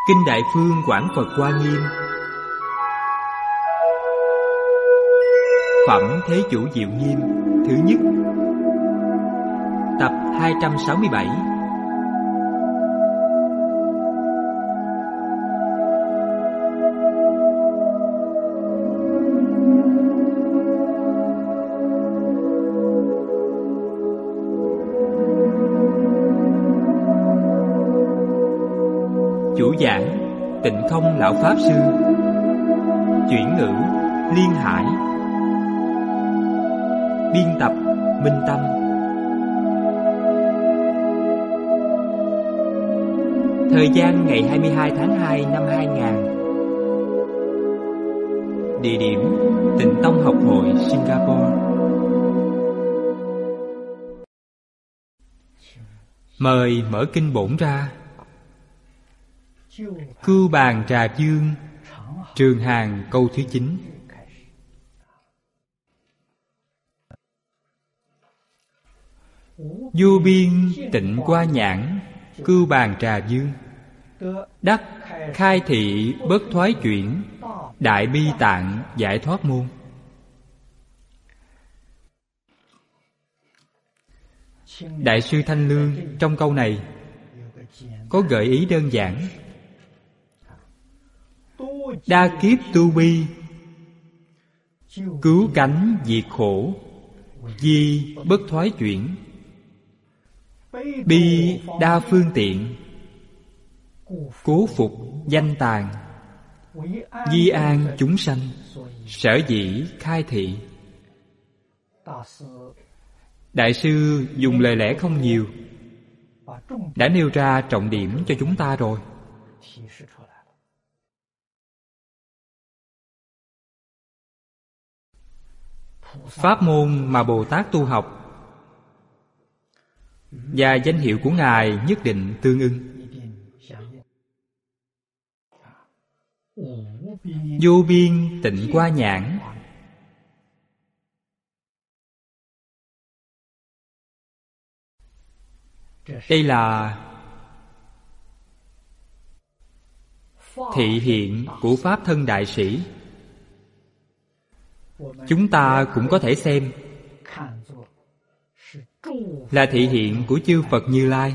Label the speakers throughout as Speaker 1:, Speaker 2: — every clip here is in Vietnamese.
Speaker 1: Kinh Đại Phương Quảng Phật Hoa Nghiêm. Phẩm Thế Chủ Diệu Nghiêm thứ nhất. Tập 267. Chủ giảng Tịnh Không Lão Pháp Sư. Chuyển ngữ Liên Hải. Biên tập Minh Tâm. Thời gian ngày 22 tháng 2 năm 2000. Địa điểm Tịnh Tông Học hội Singapore. Mời mở kinh bổn ra. Cưu Bàn Trà Dương, Trường Hàng câu thứ 9. Vô biên tịnh qua nhãn, Cưu Bàn Trà Dương, đắc khai thị bất thoái chuyển, đại bi tạng giải thoát môn. Đại sư Thanh Lương trong câu này có gợi ý đơn giản. Đa kiếp tu bi, cứu cánh diệt khổ, di bất thoái chuyển. Bi đa phương tiện, cố phục danh tàn, di an chúng sanh, sở dĩ khai thị. Đại sư dùng lời lẽ không nhiều, đã nêu ra trọng điểm cho chúng ta rồi. Pháp môn mà Bồ Tát tu học và danh hiệu của Ngài nhất định tương ưng. Vô biên tịnh qua nhãn, đây là thị hiện của Pháp thân đại sĩ. Chúng ta cũng có thể xem là thị hiện của chư Phật Như Lai.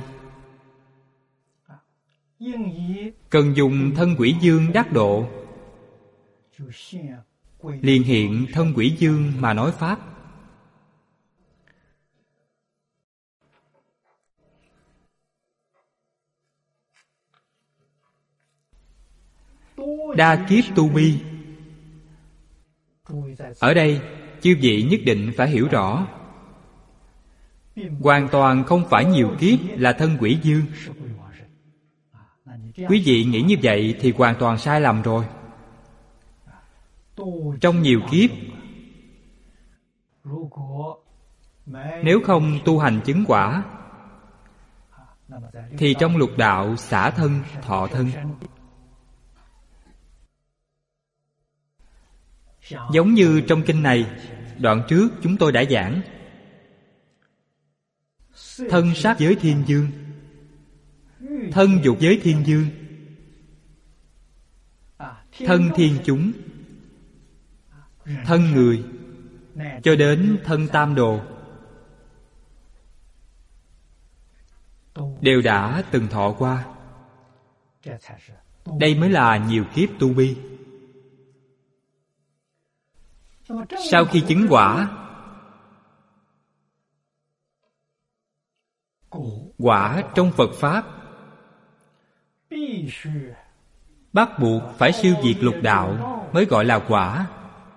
Speaker 1: Cần dùng thân Quỷ Dương đắc độ, liền hiện thân Quỷ Dương mà nói Pháp. Đa kiếp tu bi, ở đây chư vị nhất định phải hiểu rõ, hoàn toàn không phải nhiều kiếp là thân Quỷ Dương. Quý vị nghĩ như vậy thì hoàn toàn sai lầm rồi. Trong nhiều kiếp, nếu không tu hành chứng quả, thì trong lục đạo xả thân thọ thân. Giống như trong kinh này, đoạn trước chúng tôi đã giảng, thân sắc giới thiên dương, thân dục giới thiên dương, thân thiên chúng, thân người, cho đến thân tam đồ, đều đã từng thọ qua. Đây mới là nhiều kiếp tu bi. Sau khi chứng quả, quả trong Phật Pháp bắt buộc phải siêu diệt lục đạo mới gọi là quả.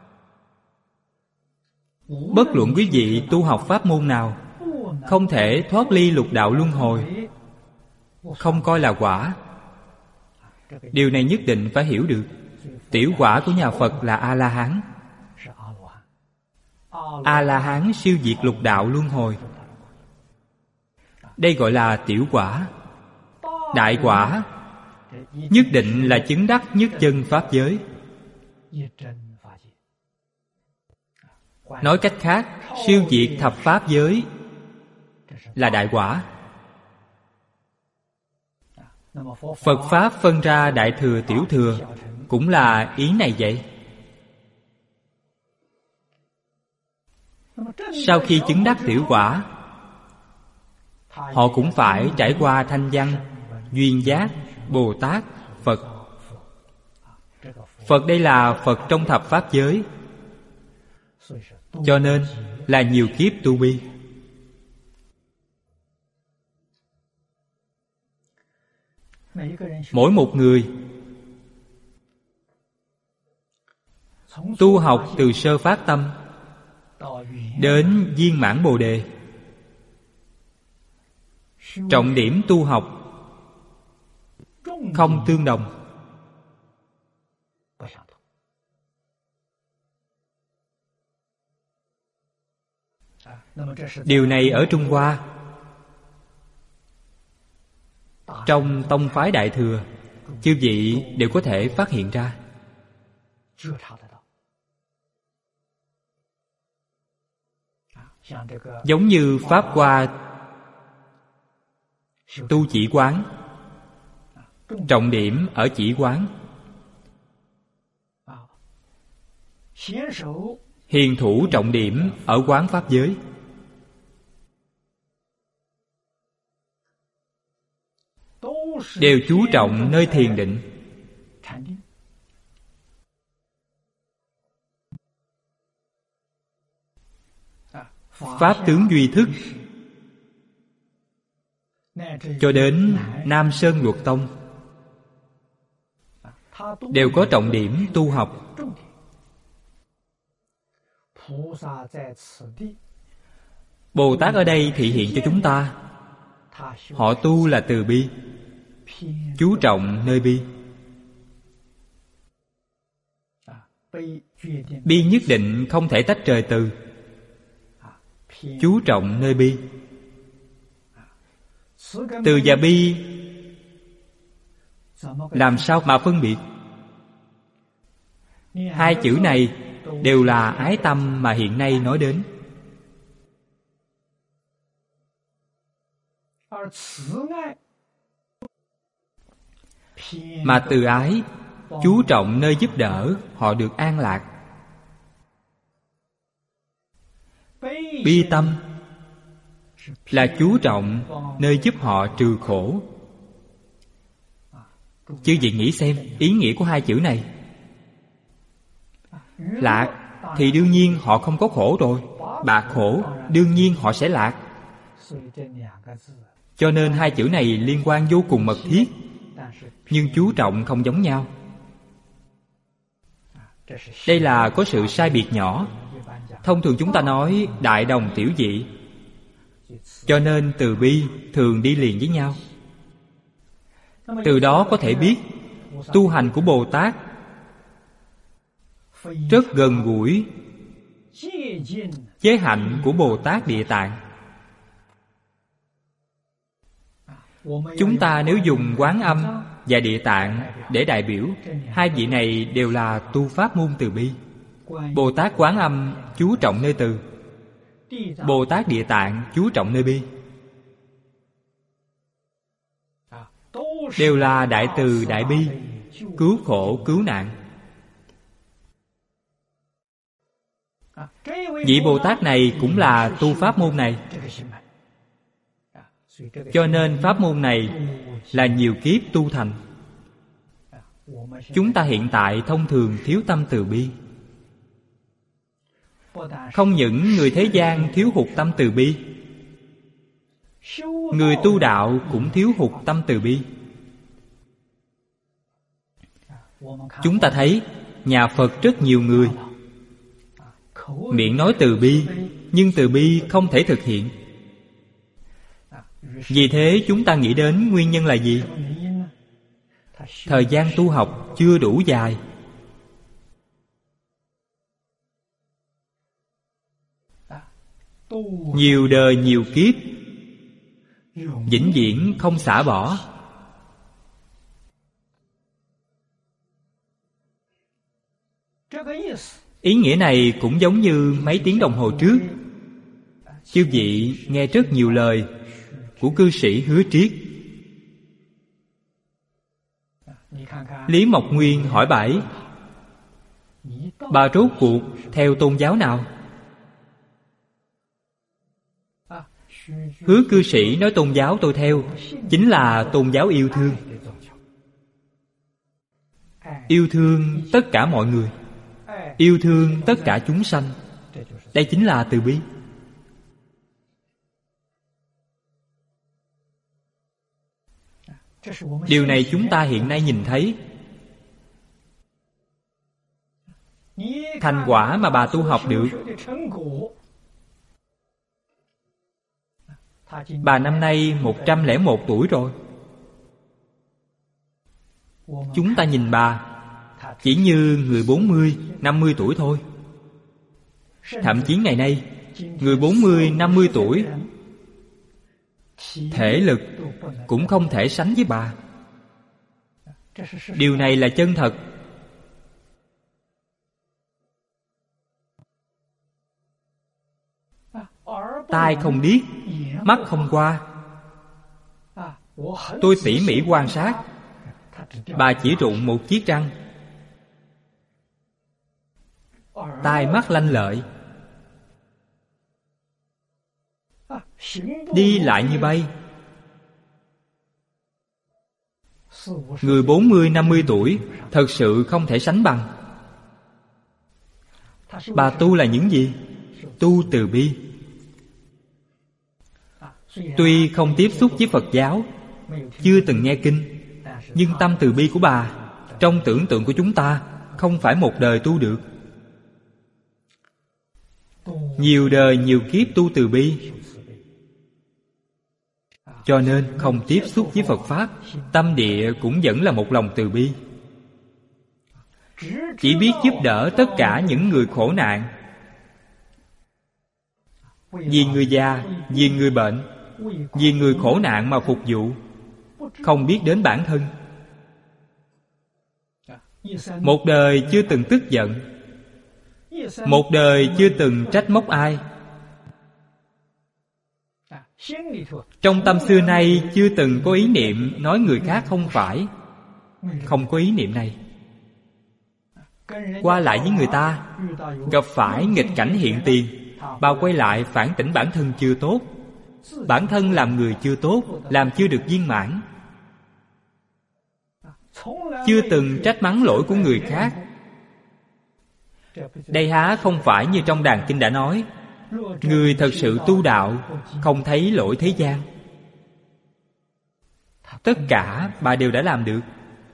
Speaker 1: Bất luận quý vị tu học pháp môn nào, không thể thoát ly lục đạo luân hồi, không coi là quả. Điều này nhất định phải hiểu được. Tiểu quả của nhà Phật là A-la-hán. A-la-hán siêu diệt lục đạo luân hồi, đây gọi là tiểu quả. Đại quả nhất định là chứng đắc nhất chân pháp giới. Nói cách khác, siêu diệt thập pháp giới là đại quả. Phật Pháp phân ra Đại Thừa, Tiểu Thừa cũng là ý này vậy. Sau khi chứng đắc tiểu quả, họ cũng phải trải qua thanh văn, duyên giác, Bồ Tát, Phật. Phật đây là Phật trong thập Pháp giới, cho nên là nhiều kiếp tu bi. Mỗi một người tu học từ sơ phát tâm đến viên mãn Bồ Đề, trọng điểm tu học không tương đồng. Điều này ở Trung Hoa, trong tông phái Đại Thừa, chư vị đều có thể phát hiện ra. Giống như Pháp Hoa tu chỉ quán, trọng điểm ở chỉ quán. Hiền thủ trọng điểm ở quán Pháp giới. Đều chú trọng nơi thiền định. Pháp tướng duy thức cho đến Nam Sơn Luật Tông đều có trọng điểm tu học. Bồ Tát ở đây thị hiện cho chúng ta, họ tu là từ bi, chú trọng nơi bi. Bi nhất định không thể tách rời từ, chú trọng nơi bi. Từ và bi làm sao mà phân biệt? Hai chữ này đều là ái tâm mà hiện nay nói đến. Mà từ ái chú trọng nơi giúp đỡ họ được an lạc. Bi tâm là chú trọng nơi giúp họ trừ khổ. Chư vị nghĩ xem ý nghĩa của hai chữ này. Lạc thì đương nhiên họ không có khổ rồi, bạc khổ đương nhiên họ sẽ lạc. Cho nên hai chữ này liên quan vô cùng mật thiết, nhưng chú trọng không giống nhau. Đây là có sự sai biệt nhỏ. Thông thường chúng ta nói đại đồng tiểu dị, cho nên từ bi thường đi liền với nhau. Từ đó có thể biết tu hành của Bồ Tát rất gần gũi với hạnh của Bồ Tát Địa Tạng. Chúng ta nếu dùng Quán Âm và Địa Tạng để đại biểu, hai vị này đều là tu pháp môn từ bi. Bồ Tát Quán Âm chú trọng nơi từ, Bồ Tát Địa Tạng chú trọng nơi bi. Đều là đại từ đại bi, cứu khổ cứu nạn. Vị Bồ Tát này cũng là tu pháp môn này, cho nên pháp môn này là nhiều kiếp tu thành. Chúng ta hiện tại thông thường thiếu tâm từ bi. Không những người thế gian thiếu hụt tâm từ bi, người tu đạo cũng thiếu hụt tâm từ bi. Chúng ta thấy nhà Phật rất nhiều người miệng nói từ bi, nhưng từ bi không thể thực hiện. Vì thế chúng ta nghĩ đến nguyên nhân là gì? Thời gian tu học chưa đủ dài. Nhiều đời nhiều kiếp vĩnh viễn không xả bỏ. Ý nghĩa này cũng giống như mấy tiếng đồng hồ trước, chư vị nghe rất nhiều lời của cư sĩ Hứa Triết. Lý Mộc Nguyên hỏi bà ấy: bà rốt cuộc theo tôn giáo nào? Hứa cư sĩ nói tôn giáo tôi theo chính là tôn giáo yêu thương. Yêu thương tất cả mọi người, yêu thương tất cả chúng sanh. Đây chính là từ bi. Điều này chúng ta hiện nay nhìn thấy. Thành quả mà bà tu học được. Bà năm nay 101 tuổi rồi. Chúng ta nhìn bà chỉ như người 40, 50 tuổi thôi. Thậm chí ngày nay, người 40, 50 tuổi thể lực cũng không thể sánh với bà. Điều này là chân thật. Tai không điếc, mắt không qua. Tôi tỉ mỉ quan sát, bà chỉ rụng một chiếc răng. Tai mắt lanh lợi, đi lại như bay. Người 40, 50 tuổi thật sự không thể sánh bằng. Bà tu là những gì? Tu từ bi. Tuy không tiếp xúc với Phật giáo, chưa từng nghe kinh, nhưng tâm từ bi của bà trong tưởng tượng của chúng ta không phải một đời tu được. Nhiều đời nhiều kiếp tu từ bi. Cho nên không tiếp xúc với Phật Pháp, tâm địa cũng vẫn là một lòng từ bi. Chỉ biết giúp đỡ tất cả những người khổ nạn, vì người già, vì người bệnh, vì người khổ nạn mà phục vụ, không biết đến bản thân. Một đời chưa từng tức giận, một đời chưa từng trách móc ai. Trong tâm xưa nay chưa từng có ý niệm nói người khác không phải. Không có ý niệm này. Qua lại với người ta, gặp phải nghịch cảnh hiện tiền, bà quay lại phản tỉnh bản thân chưa tốt. Bản thân làm người chưa tốt, làm chưa được viên mãn. Chưa từng trách mắng lỗi của người khác. Đây há không phải như trong đàn kinh đã nói, người thật sự tu đạo không thấy lỗi thế gian. Tất cả bà đều đã làm được.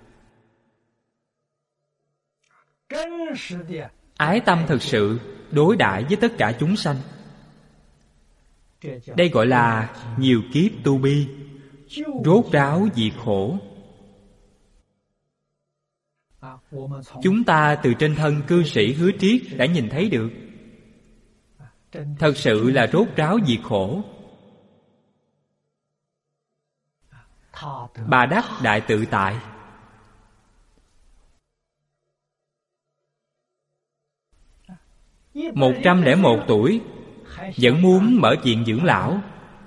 Speaker 1: Ái tâm thật sự đối đãi với tất cả chúng sanh. Đây gọi là nhiều kiếp tu bi, rốt ráo diệt khổ. Chúng ta từ trên thân cư sĩ Hứa Triết đã nhìn thấy được. Thật sự là rốt ráo diệt khổ. Bà đắc đại tự tại. – 101 tuổi vẫn muốn mở viện dưỡng lão.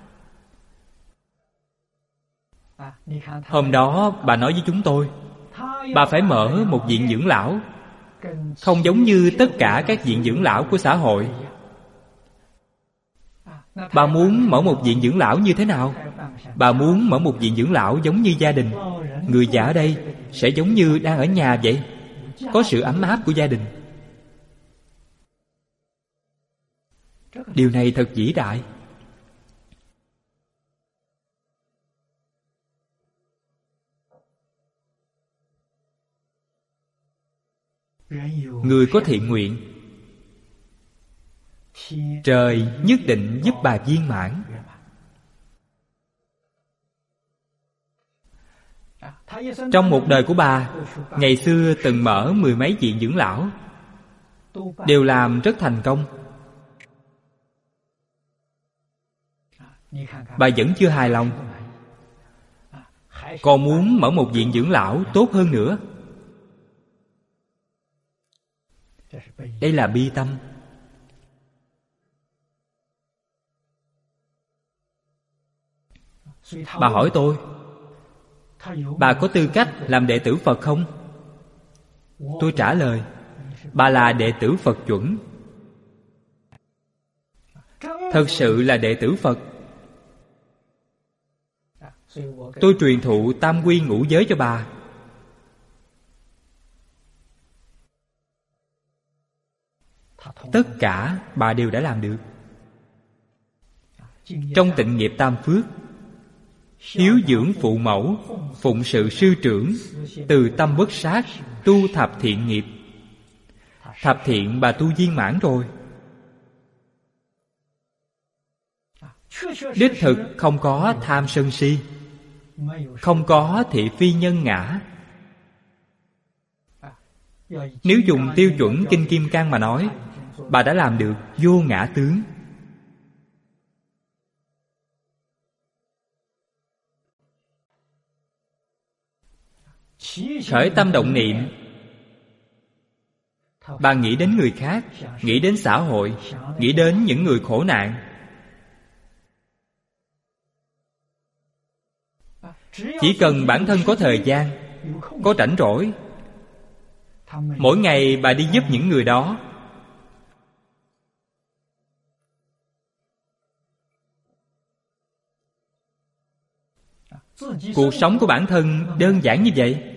Speaker 1: Hôm đó bà nói với chúng tôi, bà phải mở một viện dưỡng lão, không giống như tất cả các viện dưỡng lão của xã hội. Bà muốn mở một viện dưỡng lão như thế nào? Bà muốn mở một viện dưỡng lão giống như gia đình. Người già ở đây sẽ giống như đang ở nhà vậy, có sự ấm áp của gia đình. Điều này thật vĩ đại. Người có thiện nguyện, trời nhất định giúp bà viên mãn. Trong một đời của bà, ngày xưa từng mở 10 mấy viện dưỡng lão, đều làm rất thành công. Bà vẫn chưa hài lòng, còn muốn mở một viện dưỡng lão tốt hơn nữa. Đây là bi tâm. Bà hỏi tôi, Bà có tư cách làm đệ tử Phật không? Tôi trả lời, bà là đệ tử Phật chuẩn. Thật sự là đệ tử Phật. Tôi truyền thụ tam quy ngũ giới cho bà. Tất cả bà đều đã làm được. Trong tịnh nghiệp tam phước, hiếu dưỡng phụ mẫu, phụng sự sư trưởng, từ tâm bất sát, tu thập thiện nghiệp. Thập thiện bà tu viên mãn rồi. Đích thực không có tham sân si, không có thị phi nhân ngã. Nếu dùng tiêu chuẩn Kinh Kim Cang mà nói, bà đã làm được vô ngã tướng. Khởi tâm động niệm, bà nghĩ đến người khác, nghĩ đến xã hội, nghĩ đến những người khổ nạn. Chỉ cần bản thân có thời gian, có rảnh rỗi, mỗi ngày bà đi giúp những người đó. Cuộc sống của bản thân đơn giản như vậy.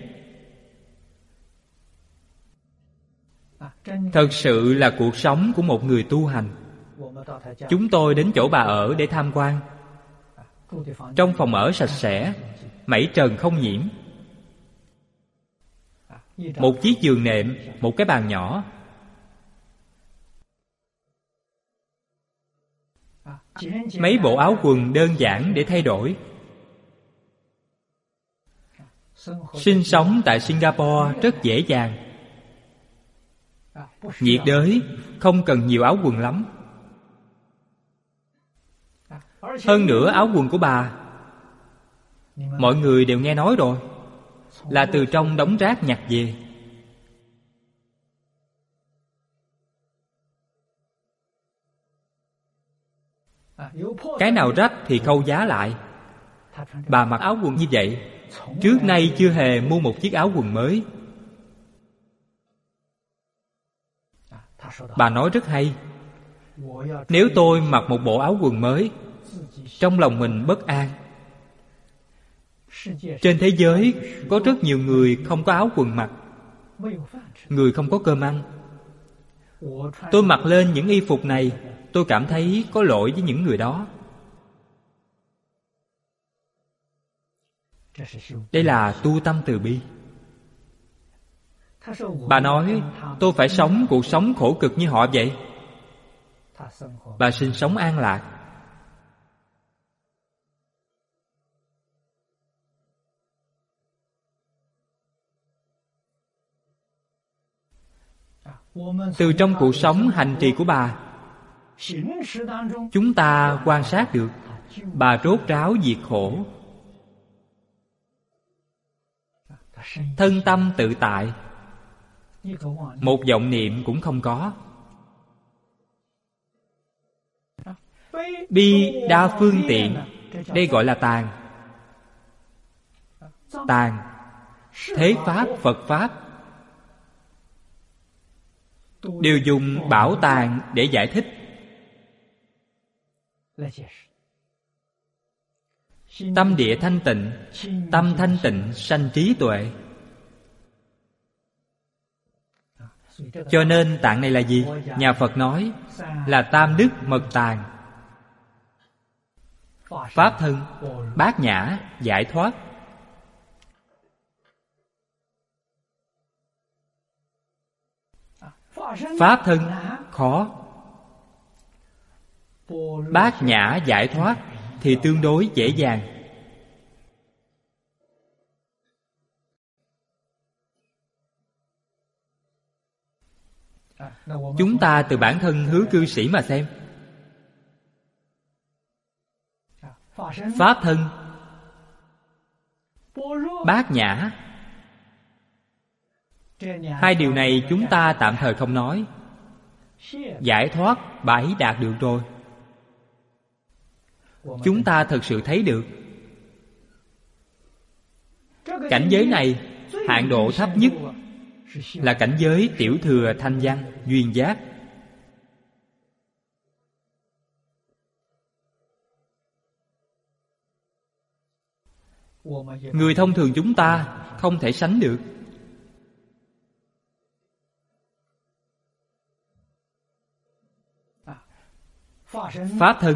Speaker 1: Thật sự là cuộc sống của một người tu hành. Chúng tôi đến chỗ bà ở để tham quan. Trong phòng ở sạch sẽ, mảy trần không nhiễm. Một chiếc giường nệm, một cái bàn nhỏ. Mấy bộ áo quần đơn giản để thay đổi. Sinh sống tại Singapore rất dễ dàng. Nhiệt đới, không cần nhiều áo quần lắm. Hơn nữa áo quần của bà, mọi người đều nghe nói rồi, là từ trong đống rác nhặt về. Cái nào rách thì khâu giá lại. Bà mặc áo quần như vậy, trước nay chưa hề mua một chiếc áo quần mới. Bà nói rất hay. Nếu tôi mặc một bộ áo quần mới, trong lòng mình bất an. Trên thế giới có rất nhiều người không có áo quần mặc, người không có cơm ăn. Tôi mặc lên những y phục này, tôi cảm thấy có lỗi với những người đó. Đây là tu tâm từ bi. Bà nói tôi phải sống cuộc sống khổ cực như họ vậy. Bà sinh sống an lạc. Từ trong cuộc sống hành trì của bà, chúng ta quan sát được bà rốt ráo diệt khổ, thân tâm tự tại, một vọng niệm cũng không có. Bi đa phương tiện, đây gọi là tàn. Tàn, thế pháp, Phật pháp đều dùng bảo tàng để giải thích. Tâm địa thanh tịnh, tâm thanh tịnh sanh trí tuệ. Cho nên tạng này là gì? Nhà Phật nói là tam đức mật tàng. Pháp thân, bát nhã, giải thoát. Pháp thân khó, bát nhã giải thoát thì tương đối dễ dàng. Chúng ta từ bản thân hứa cư sĩ mà xem. Pháp thân, bát nhã, hai điều này chúng ta tạm thời không nói. Giải thoát bà ấy đạt được rồi. Chúng ta thật sự thấy được. Cảnh giới này, hạng độ thấp nhất là cảnh giới tiểu thừa thanh văn, duyên giác. Người thông thường chúng ta không thể sánh được. Pháp thân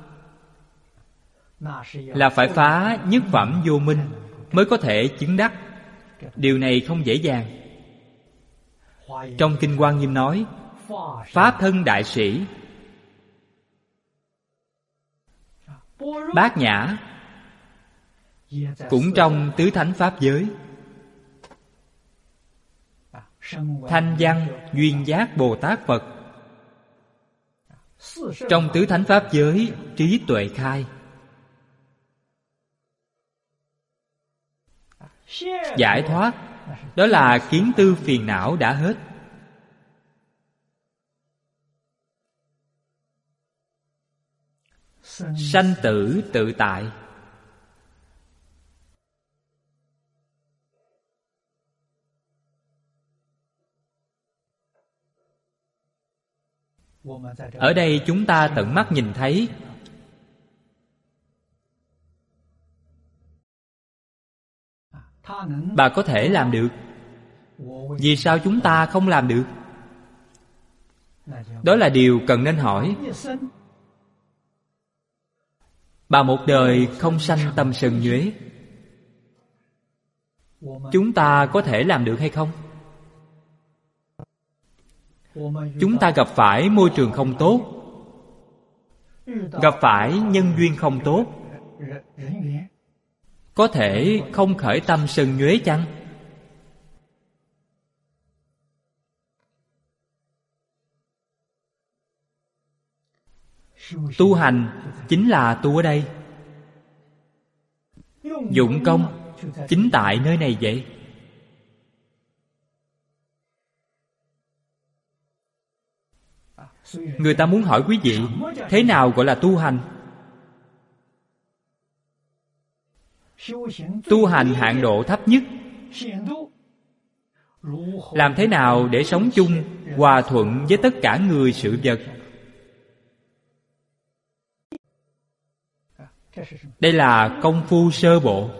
Speaker 1: là phải phá nhất phẩm vô minh mới có thể chứng đắc. Điều này không dễ dàng. Trong Kinh Hoa Nghiêm nói, Pháp thân đại sĩ Bát Nhã cũng trong tứ thánh pháp giới. Thanh văn duyên giác Bồ Tát Phật trong tứ thánh pháp giới trí tuệ khai. Giải thoát đó là kiến tư phiền não đã hết. Sanh tử tự tại. Ở đây chúng ta tận mắt nhìn thấy bà có thể làm được. Vì sao chúng ta không làm được? Đó là điều cần nên hỏi. Bà một đời không sanh tâm sân nhuế, chúng ta có thể làm được hay không? Chúng ta gặp phải môi trường không tốt, gặp phải nhân duyên không tốt, có thể không khởi tâm sân nhuế chăng? Tu hành chính là tu ở đây. Dụng công chính tại nơi này vậy. Người ta muốn hỏi quý vị, thế nào gọi là tu hành? Tu hành hạng độ thấp nhất, làm thế nào để sống chung, hòa thuận với tất cả người sự vật. Đây là công phu sơ bộ.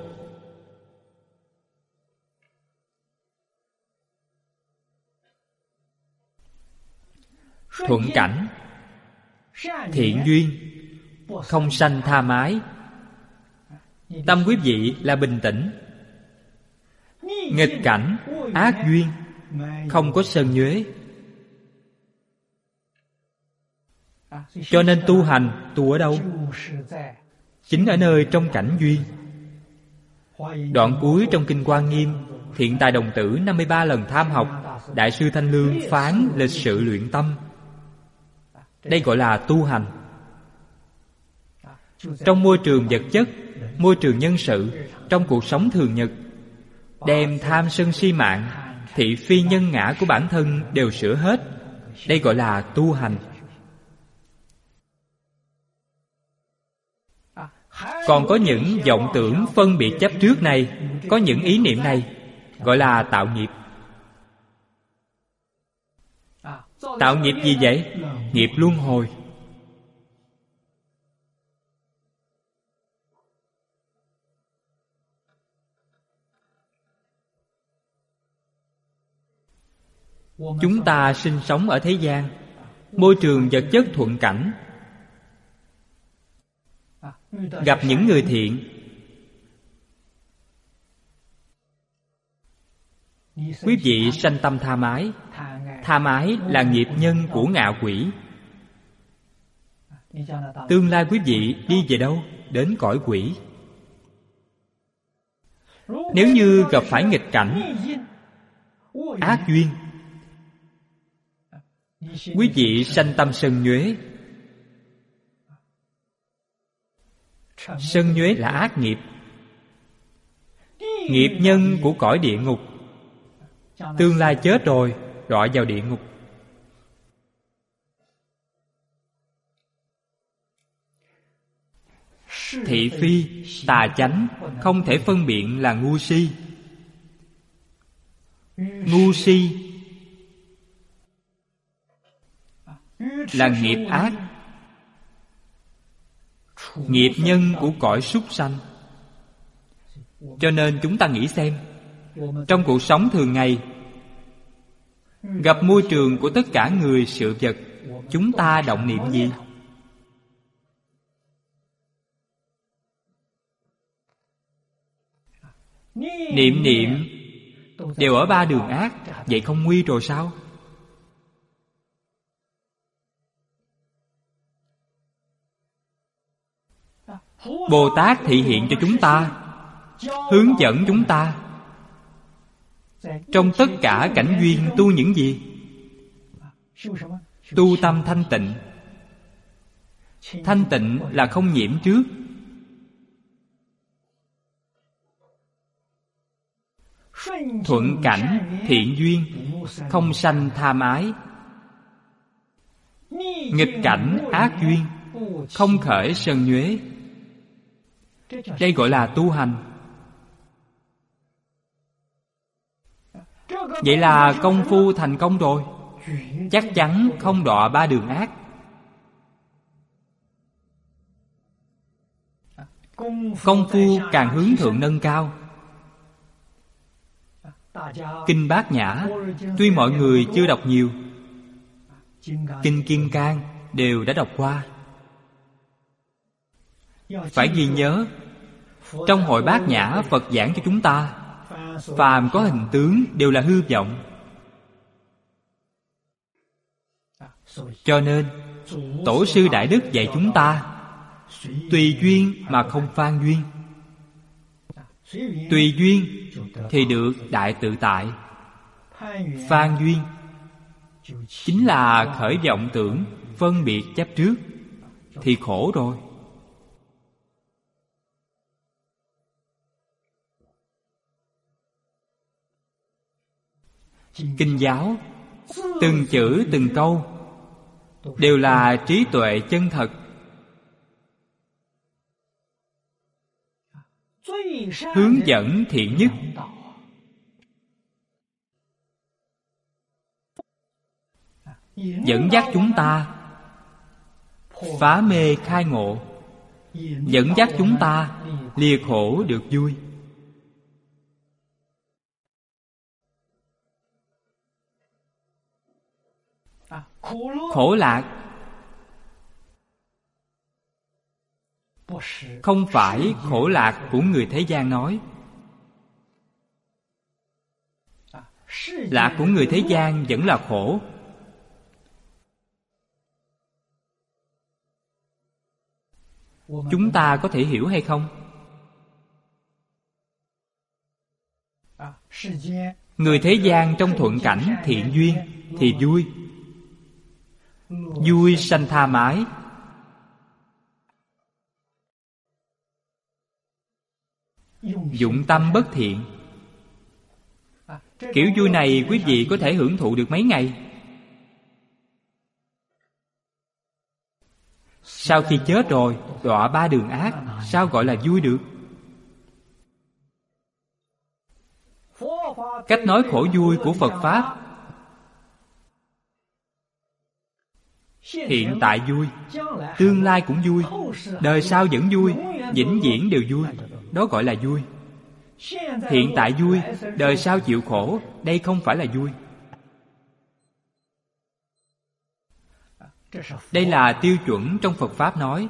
Speaker 1: Thuận cảnh, thiện duyên, không sanh tha mái. Tâm quý vị là bình tĩnh. Nghịch cảnh, ác duyên, không có sân nhuế. Cho nên tu hành, tu ở đâu? Chính ở nơi trong cảnh duyên. Đoạn cuối trong Kinh Hoa Nghiêm, Thiện Tài Đồng Tử 53 lần tham học, Đại sư Thanh Lương phán lịch sự luyện tâm. Đây gọi là tu hành. Trong môi trường vật chất, môi trường nhân sự, trong cuộc sống thường nhật, đem tham sân si mạng, thị phi nhân ngã của bản thân đều sửa hết. Đây gọi là tu hành. Còn có những vọng tưởng phân biệt chấp trước này, có những ý niệm này, gọi là tạo nghiệp. Tạo nghiệp gì vậy? Nghiệp luân hồi. Chúng ta sinh sống ở thế gian, môi trường vật chất thuận cảnh, gặp những người thiện, quý vị sanh tâm tham ái. Tham ái là nghiệp nhân của ngạ quỷ. Tương lai quý vị đi về đâu? Đến cõi quỷ. Nếu như gặp phải nghịch cảnh, ác duyên, quý vị sanh tâm sân nhuế. Sân nhuế là ác nghiệp, nghiệp nhân của cõi địa ngục. Tương lai chết rồi, đọa vào địa ngục. Thị phi, tà chánh không thể phân biện là ngu si. Ngu si là nghiệp ác, nghiệp nhân của cõi súc sanh. Cho nên chúng ta nghĩ xem, trong cuộc sống thường ngày, gặp môi trường của tất cả người sự vật, chúng ta động niệm gì? Niệm niệm đều ở ba đường ác, vậy không nguy rồi sao? Bồ Tát thị hiện cho chúng ta, hướng dẫn chúng ta trong tất cả cảnh duyên tu những gì? Tu tâm thanh tịnh. Thanh tịnh là không nhiễm trước. Thuận cảnh thiện duyên, không sanh tham ái. Nghịch cảnh ác duyên, không khởi sân nhuế. Đây gọi là tu hành. Vậy là công phu thành công rồi, chắc chắn không đọa ba đường ác. Công phu càng hướng thượng nâng cao. Kinh Bát Nhã tuy mọi người chưa đọc nhiều, Kinh Kim Cang đều đã đọc qua. Phải ghi nhớ, trong hội Bát Nhã Phật giảng cho chúng ta, phàm có hình tướng đều là hư vọng. Cho nên Tổ sư Đại Đức dạy chúng ta tùy duyên mà không phan duyên. Tùy duyên thì được đại tự tại. Phan duyên chính là khởi vọng tưởng, phân biệt chấp trước, thì khổ rồi. Kinh giáo từng chữ từng câu đều là trí tuệ chân thật. Hướng dẫn thiện nhất. Dẫn dắt chúng ta phá mê khai ngộ, dẫn dắt chúng ta lìa khổ được vui. Khổ lạc không phải khổ lạc của người thế gian nói. Lạc của người thế gian vẫn là khổ. Chúng ta có thể hiểu hay không? Người thế gian trong thuận cảnh thiện duyên thì vui. Vui sanh tha mái. Dụng tâm bất thiện. Kiểu vui này quý vị có thể hưởng thụ được mấy ngày. Sau khi chết rồi, đọa ba đường ác, sao gọi là vui được? Cách nói khổ vui của Phật Pháp: hiện tại vui, tương lai cũng vui, đời sau vẫn vui, vĩnh viễn đều vui. Đó gọi là vui. Hiện tại vui, đời sau chịu khổ, đây không phải là vui. Đây là tiêu chuẩn trong Phật Pháp nói.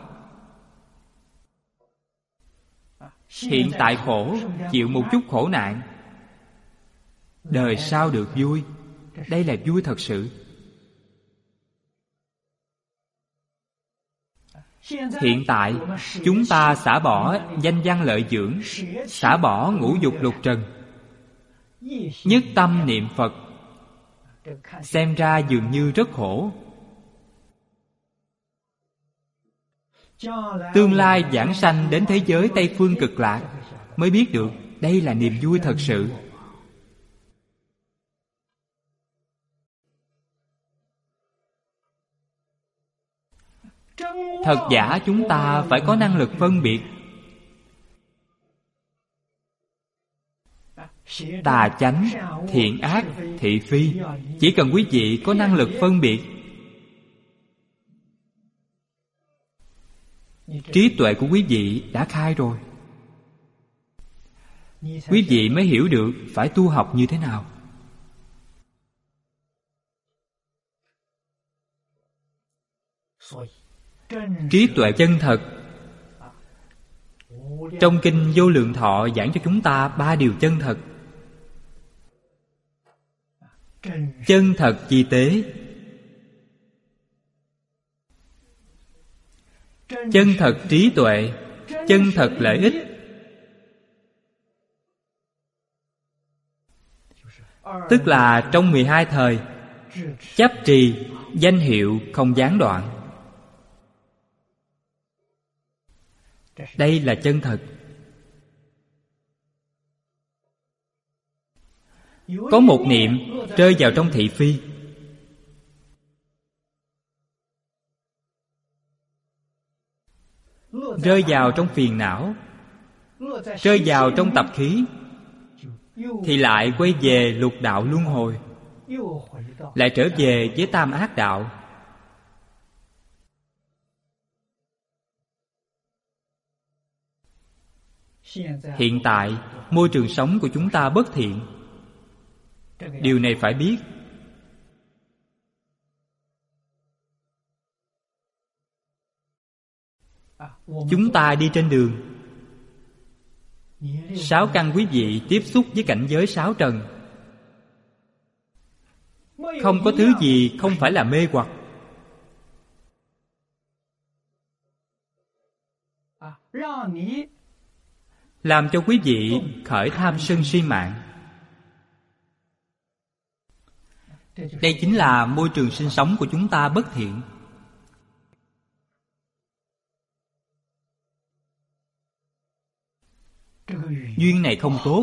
Speaker 1: Hiện tại khổ, chịu một chút khổ nạn, đời sau được vui. Đây là vui thật sự. Hiện tại chúng ta xả bỏ danh văn lợi dưỡng, xả bỏ ngũ dục lục trần, nhất tâm niệm Phật, xem ra dường như rất khổ. Tương lai giảng sanh đến thế giới Tây Phương Cực Lạc mới biết được đây là niềm vui thật sự. Thật giả chúng ta phải có năng lực phân biệt. tà chánh, thiện ác, thị phi. Chỉ cần quý vị có năng lực phân biệt, trí tuệ của quý vị đã khai rồi. Quý vị mới hiểu được phải tu học như thế nào. Trí tuệ chân thật. Trong kinh Vô Lượng Thọ giảng cho chúng ta 3 điều chân thật. Chân thật chi tế, chân thật trí tuệ, chân thật lợi ích. Tức là trong 12 thời, chấp trì danh hiệu không gián đoạn. Đây là chân thật. Có một niệm rơi vào trong thị phi, rơi vào trong phiền não, rơi vào trong tập khí, thì lại quay về lục đạo luân hồi, lại trở về với tam ác đạo. Hiện tại môi trường sống của chúng ta bất thiện. Điều này phải biết. Chúng ta đi trên đường, 6 căn quý vị tiếp xúc với cảnh giới 6 trần. Không có thứ gì không phải là mê hoặc. Làm cho quý vị khởi tham sân si mạng. Đây chính là môi trường sinh sống của chúng ta bất thiện. Duyên này không tốt.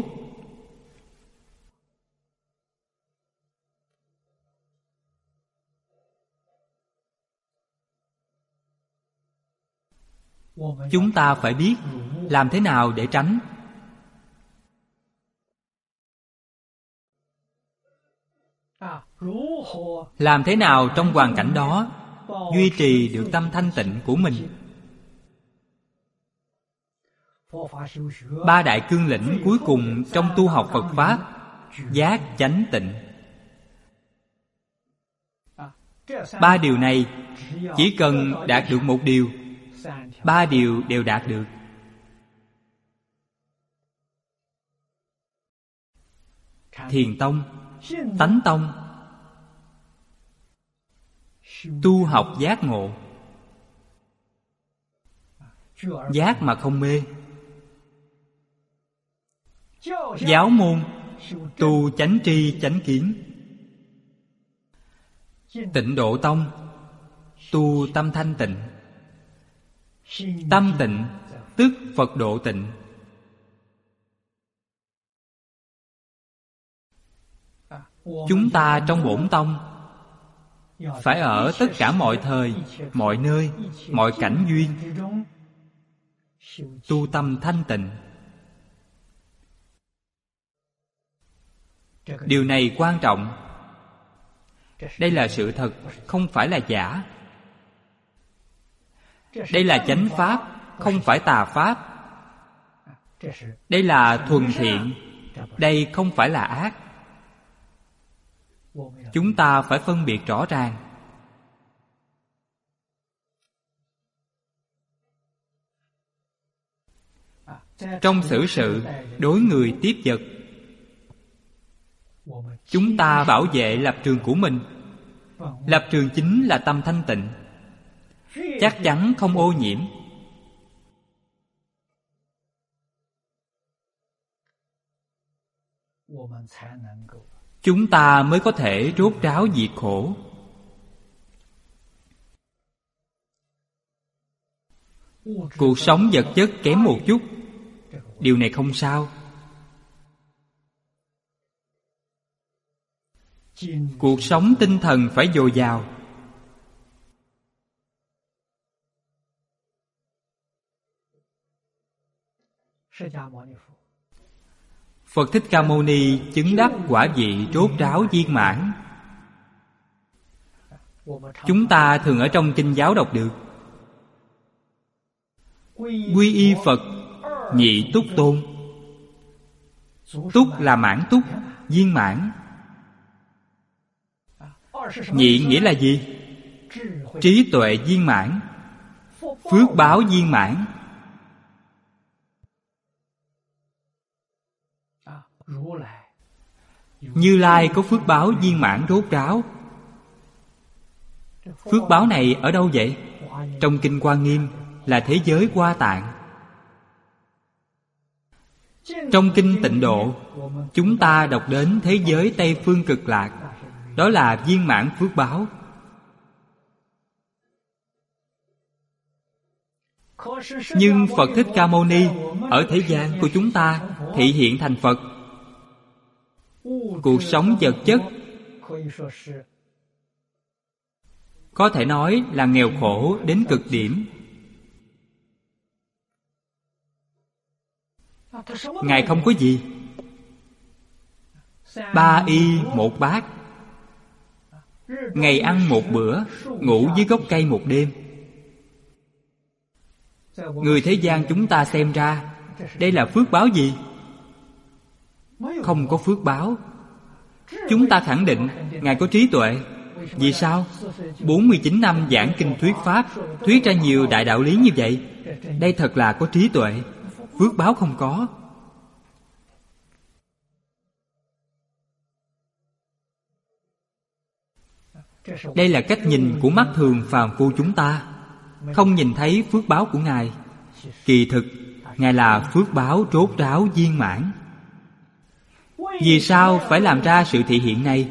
Speaker 1: Chúng ta phải biết làm thế nào để tránh. Làm thế nào trong hoàn cảnh đó duy trì được tâm thanh tịnh của mình. 3 đại cương lĩnh cuối cùng trong tu học Phật Pháp: giác, chánh, tịnh. 3 điều này chỉ cần đạt được một điều, 3 điều đều đạt được. Thiền tông, tánh tông, tu học giác ngộ. Giác mà không mê. Giáo môn, tu chánh tri chánh kiến. Tịnh độ tông, tu tâm thanh tịnh. Tâm tịnh tức Phật độ tịnh. Chúng ta trong bổn tông phải ở tất cả mọi thời, mọi nơi, mọi cảnh duyên tu tâm thanh tịnh. Điều này quan trọng. Đây là sự thật, không phải là giả. Đây là chánh pháp, không phải tà pháp. Đây là thuần thiện, đây không phải là ác. Chúng ta phải phân biệt rõ ràng. Trong xử sự, đối người tiếp vật, chúng ta bảo vệ lập trường của mình. Lập trường chính là tâm thanh tịnh, chắc chắn không ô nhiễm. Chúng ta mới có thể rốt ráo diệt khổ. Cuộc sống vật chất kém một chút, điều này không sao. Cuộc sống tinh thần phải dồi dào. Phật Thích Ca Mâu Ni chứng đắc quả vị rốt ráo viên mãn. Chúng ta thường ở trong kinh giáo đọc được: quy y Phật, nhị túc tôn. Túc là mãn túc, viên mãn. Nhị nghĩa là gì? Trí tuệ viên mãn, phước báo viên mãn. Như Lai có phước báo viên mãn rốt ráo. Phước báo này ở đâu vậy? Trong kinh Hoa Nghiêm là thế giới Hoa Tạng. Trong kinh Tịnh Độ, chúng ta đọc đến thế giới Tây Phương Cực Lạc, đó là viên mãn phước báo. Nhưng Phật Thích Ca Mâu Ni ở thế gian của chúng ta thị hiện thành Phật. Cuộc sống vật chất có thể nói là nghèo khổ đến cực điểm. Ngài không có gì. 3 y 1 bát, ngày ăn 1 bữa, ngủ dưới gốc cây 1 đêm. Người thế gian chúng ta xem ra, đây là phước báo gì? Không có phước báo. Chúng ta khẳng định Ngài có trí tuệ. Vì sao? 49 năm giảng kinh thuyết Pháp, thuyết ra nhiều đại đạo lý như vậy. Đây thật là có trí tuệ. Phước báo không có. Đây là cách nhìn của mắt thường phàm phu chúng ta, không nhìn thấy phước báo của Ngài. Kỳ thực, Ngài là phước báo rốt ráo viên mãn. Vì sao phải làm ra sự thị hiện này?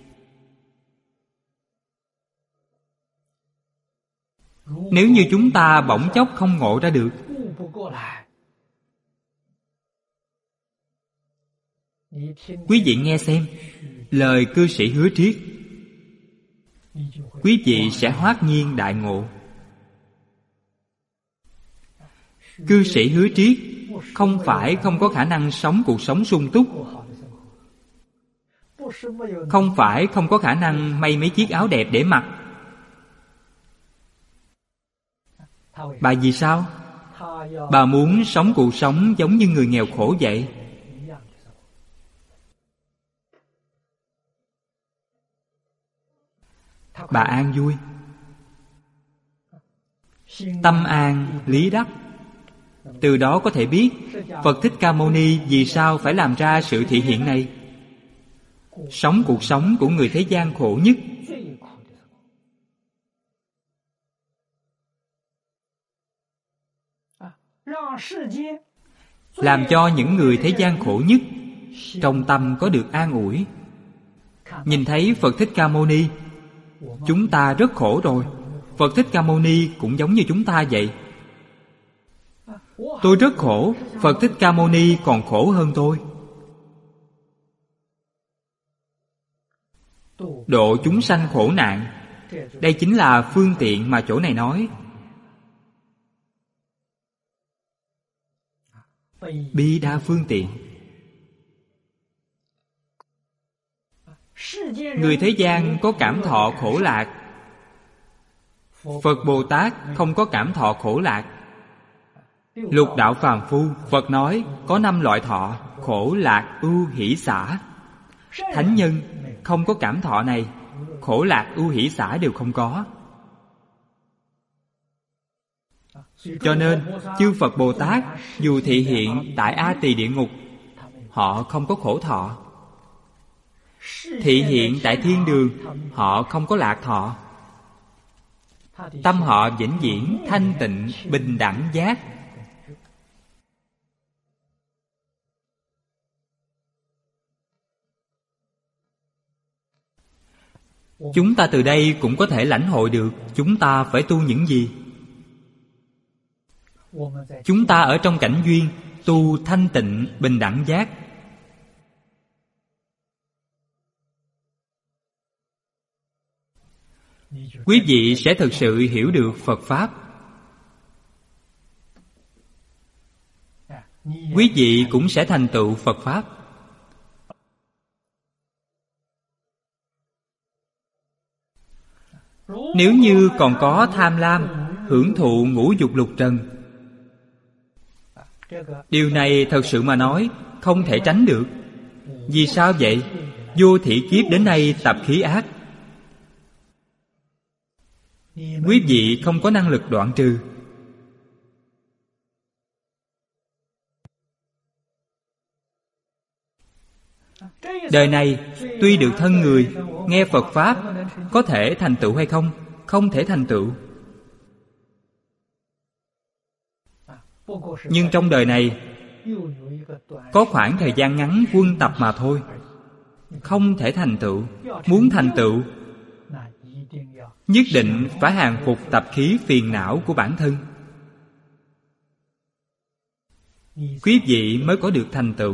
Speaker 1: Nếu như chúng ta bỗng chốc không ngộ ra được, quý vị nghe xem lời cư sĩ Hứa Triết, quý vị sẽ hoát nhiên đại ngộ. Cư sĩ Hứa Triết không phải không có khả năng sống cuộc sống sung túc, không phải không có khả năng may mấy chiếc áo đẹp để mặc. Bà vì sao? Bà muốn sống cuộc sống giống như người nghèo khổ vậy. Bà an vui, tâm an lý đắc. Từ đó có thể biết Phật Thích Ca Mâu Ni vì sao phải làm ra sự thị hiện này. Sống cuộc sống của người thế gian khổ nhất. Làm cho những người thế gian khổ nhất trong tâm có được an ủi. Nhìn thấy Phật Thích Ca Mâu Ni, chúng ta rất khổ rồi. Phật Thích Ca Mâu Ni cũng giống như chúng ta vậy. Tôi rất khổ, Phật Thích Ca Mâu Ni còn khổ hơn tôi. Độ chúng sanh khổ nạn, đây chính là phương tiện mà chỗ này nói. Bi đa phương tiện. Người thế gian có cảm thọ khổ lạc, Phật Bồ Tát không có cảm thọ khổ lạc. Lục đạo phàm phu, Phật nói có 5 loại thọ: khổ, lạc, ưu, hỷ, xả. Thánh nhân không có cảm thọ này, khổ, lạc, ưu, hỷ, xả đều không có. Cho nên chư Phật Bồ Tát dù thị hiện tại A Tỳ địa ngục, họ không có khổ thọ. Thị hiện tại thiên đường, họ không có lạc thọ. Tâm họ vĩnh viễn thanh tịnh bình đẳng giác. Chúng ta từ đây cũng có thể lãnh hội được chúng ta phải tu những gì. Chúng ta ở trong cảnh duyên tu thanh tịnh bình đẳng giác. Quý vị sẽ thực sự hiểu được Phật Pháp. Quý vị cũng sẽ thành tựu Phật Pháp. Nếu như còn có tham lam, hưởng thụ ngũ dục lục trần, điều này thật sự mà nói không thể tránh được. Vì sao vậy? Vô thị kiếp đến nay tập khí ác, quý vị không có năng lực đoạn trừ. Đời này tuy được thân người, nghe Phật Pháp, có thể thành tựu hay không? Không thể thành tựu. Nhưng trong đời này có khoảng thời gian ngắn quân tập mà thôi, không thể thành tựu. Muốn thành tựu, nhất định phải hàng phục tập khí phiền não của bản thân, quý vị mới có được thành tựu.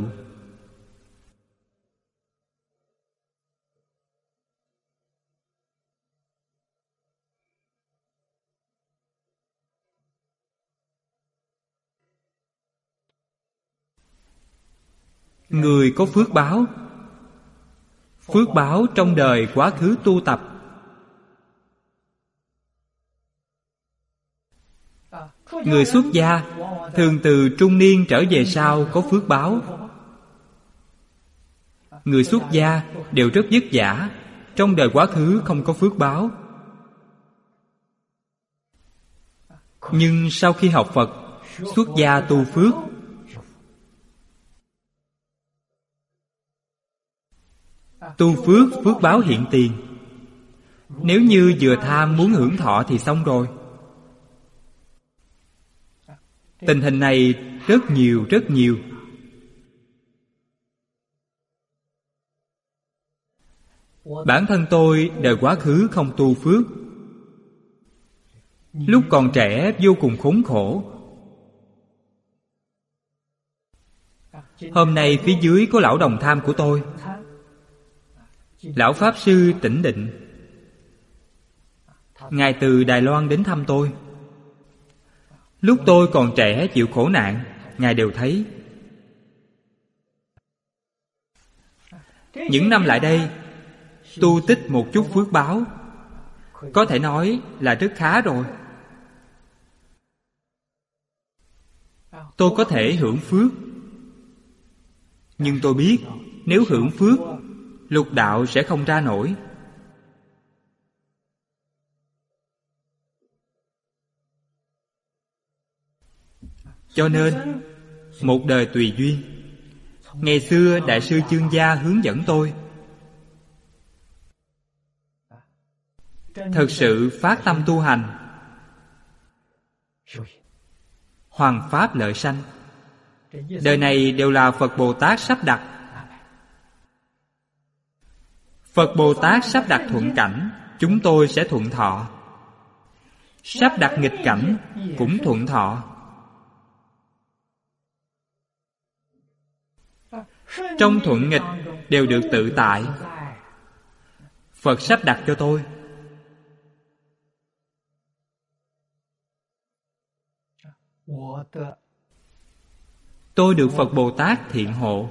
Speaker 1: Người có phước báo, phước báo trong đời quá khứ tu tập, người xuất gia thường từ trung niên trở về sau có phước báo. Người xuất gia đều rất vất vả, trong đời quá khứ không có phước báo. Nhưng sau khi học Phật, xuất gia tu phước, tu phước, phước báo hiện tiền. Nếu như vừa tham muốn hưởng thọ thì xong rồi. Tình hình này rất nhiều, rất nhiều. Bản thân tôi đời quá khứ không tu phước, lúc còn trẻ vô cùng khốn khổ. Hôm nay phía dưới có lão đồng tham của tôi, lão Pháp Sư Tĩnh Định. Ngài từ Đài Loan đến thăm tôi. Lúc tôi còn trẻ chịu khổ nạn, Ngài đều thấy. Những năm lại đây, tu tích một chút phước báo, có thể nói là rất khá rồi. Tôi có thể hưởng phước, nhưng tôi biết nếu hưởng phước, lục đạo sẽ không ra nổi. Cho nên một đời tùy duyên. Ngày xưa Đại sư Chương Gia hướng dẫn tôi, thật sự phát tâm tu hành, hoằng pháp lợi sanh. Đời này đều là Phật Bồ Tát sắp đặt. Phật Bồ Tát sắp đặt thuận cảnh, chúng tôi sẽ thuận thọ. Sắp đặt nghịch cảnh cũng thuận thọ. Trong thuận nghịch đều được tự tại. Phật sắp đặt cho tôi. Tôi được Phật Bồ Tát thiện hộ.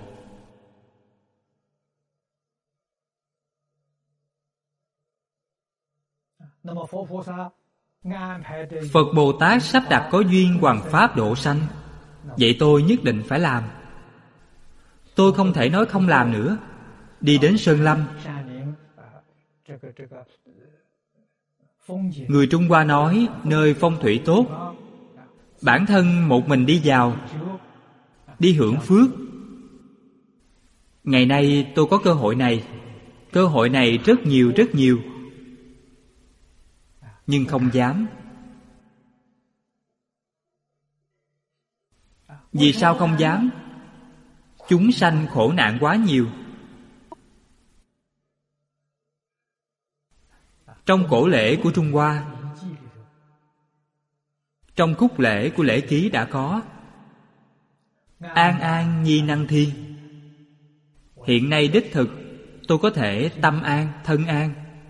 Speaker 1: Phật Bồ Tát sắp đặt có duyên hoằng pháp độ sanh, vậy tôi nhất định phải làm. Tôi không thể nói không làm nữa. Đi đến Sơn Lâm, người Trung Hoa nói nơi phong thủy tốt, bản thân một mình đi vào, đi hưởng phước. Ngày nay tôi có cơ hội này. Cơ hội này rất nhiều, rất nhiều, nhưng không dám. Vì sao không dám? Chúng sanh khổ nạn quá nhiều. Trong cổ lễ của Trung Hoa, trong khúc lễ của lễ ký đã có An an nhi năng thiên. Hiện nay đích thực tôi có thể tâm an, thân an,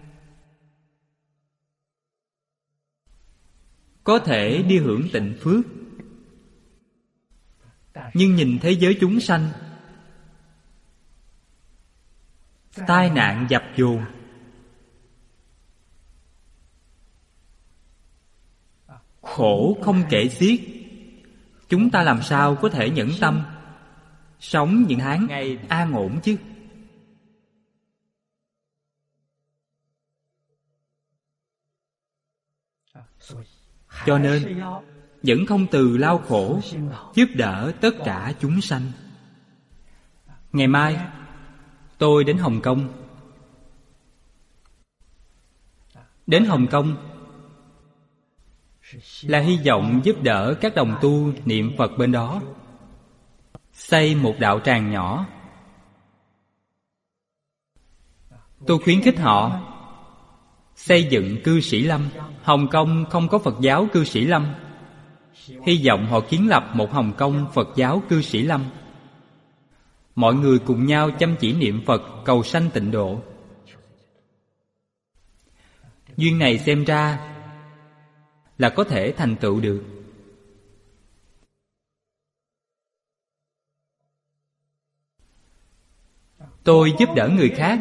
Speaker 1: có thể đi hưởng tịnh phước. Nhưng nhìn thế giới chúng sanh, tai nạn dập dồn, khổ không kể xiết. Chúng ta làm sao có thể nhẫn tâm sống những tháng ngày an ổn chứ? Cho nên vẫn không từ lao khổ, giúp đỡ tất cả chúng sanh. Ngày mai tôi đến Hồng Kông. Đến Hồng Kông là hy vọng giúp đỡ các đồng tu niệm Phật bên đó xây một đạo tràng nhỏ. Tôi khuyến khích họ xây dựng cư sĩ lâm. Hồng Kông không có Phật giáo cư sĩ lâm. Hy vọng họ kiến lập một Hồng Kông Phật giáo cư sĩ lâm. Mọi người cùng nhau chăm chỉ niệm Phật cầu sanh tịnh độ. Duyên này xem ra là có thể thành tựu được. Tôi giúp đỡ người khác.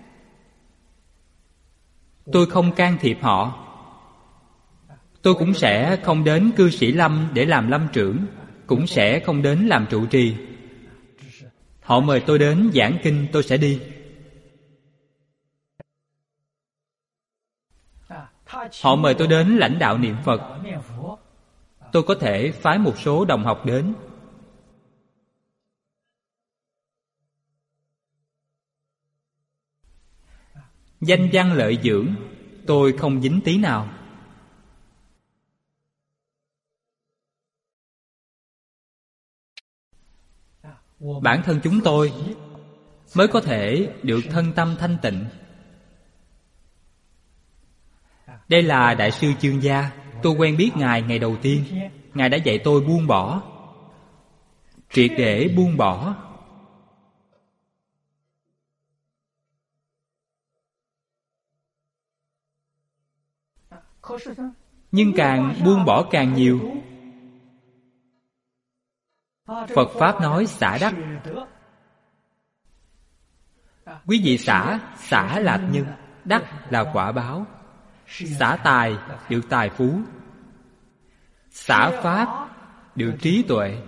Speaker 1: Tôi không can thiệp họ. Tôi cũng sẽ không đến cư sĩ lâm để làm lâm trưởng, cũng sẽ không đến làm trụ trì. Họ mời tôi đến giảng kinh, tôi sẽ đi. Họ mời tôi đến lãnh đạo niệm Phật, tôi có thể phái một số đồng học đến. Danh văn lợi dưỡng tôi không dính tí nào. Bản thân chúng tôi mới có thể được thân tâm thanh tịnh. Đây là Đại sư Chương Gia. Tôi quen biết Ngài ngày đầu tiên. Ngài đã dạy tôi buông bỏ, triệt để buông bỏ. Nhưng càng buông bỏ càng nhiều. Phật Pháp nói xả đắc. Quý vị xả là nhân, đắc là quả báo. Xả tài được tài phú, xả pháp được trí tuệ,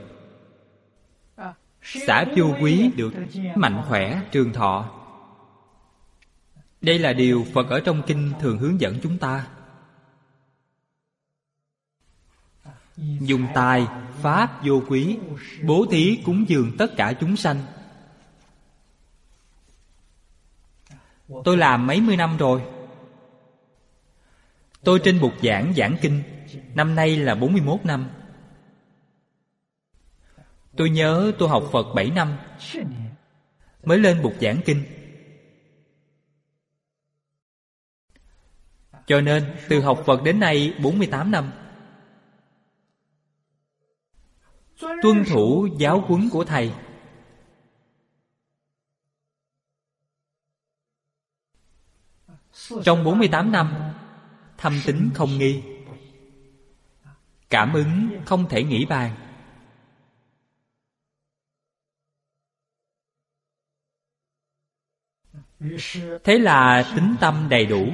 Speaker 1: xả vô quý được mạnh khỏe trường thọ. Đây là điều Phật ở trong kinh thường hướng dẫn chúng ta. Dùng tài, pháp vô quý, bố thí cúng dường tất cả chúng sanh. Tôi làm mấy mươi năm rồi. Tôi trên bục giảng giảng kinh, năm nay là 41 năm. Tôi nhớ tôi học Phật 7 năm mới lên bục giảng kinh. Cho nên từ học Phật đến nay 48 năm. Tuân thủ giáo huấn của Thầy. Trong 48 năm, thâm tín không nghi, cảm ứng không thể nghĩ bàn. Thế là tín tâm đầy đủ.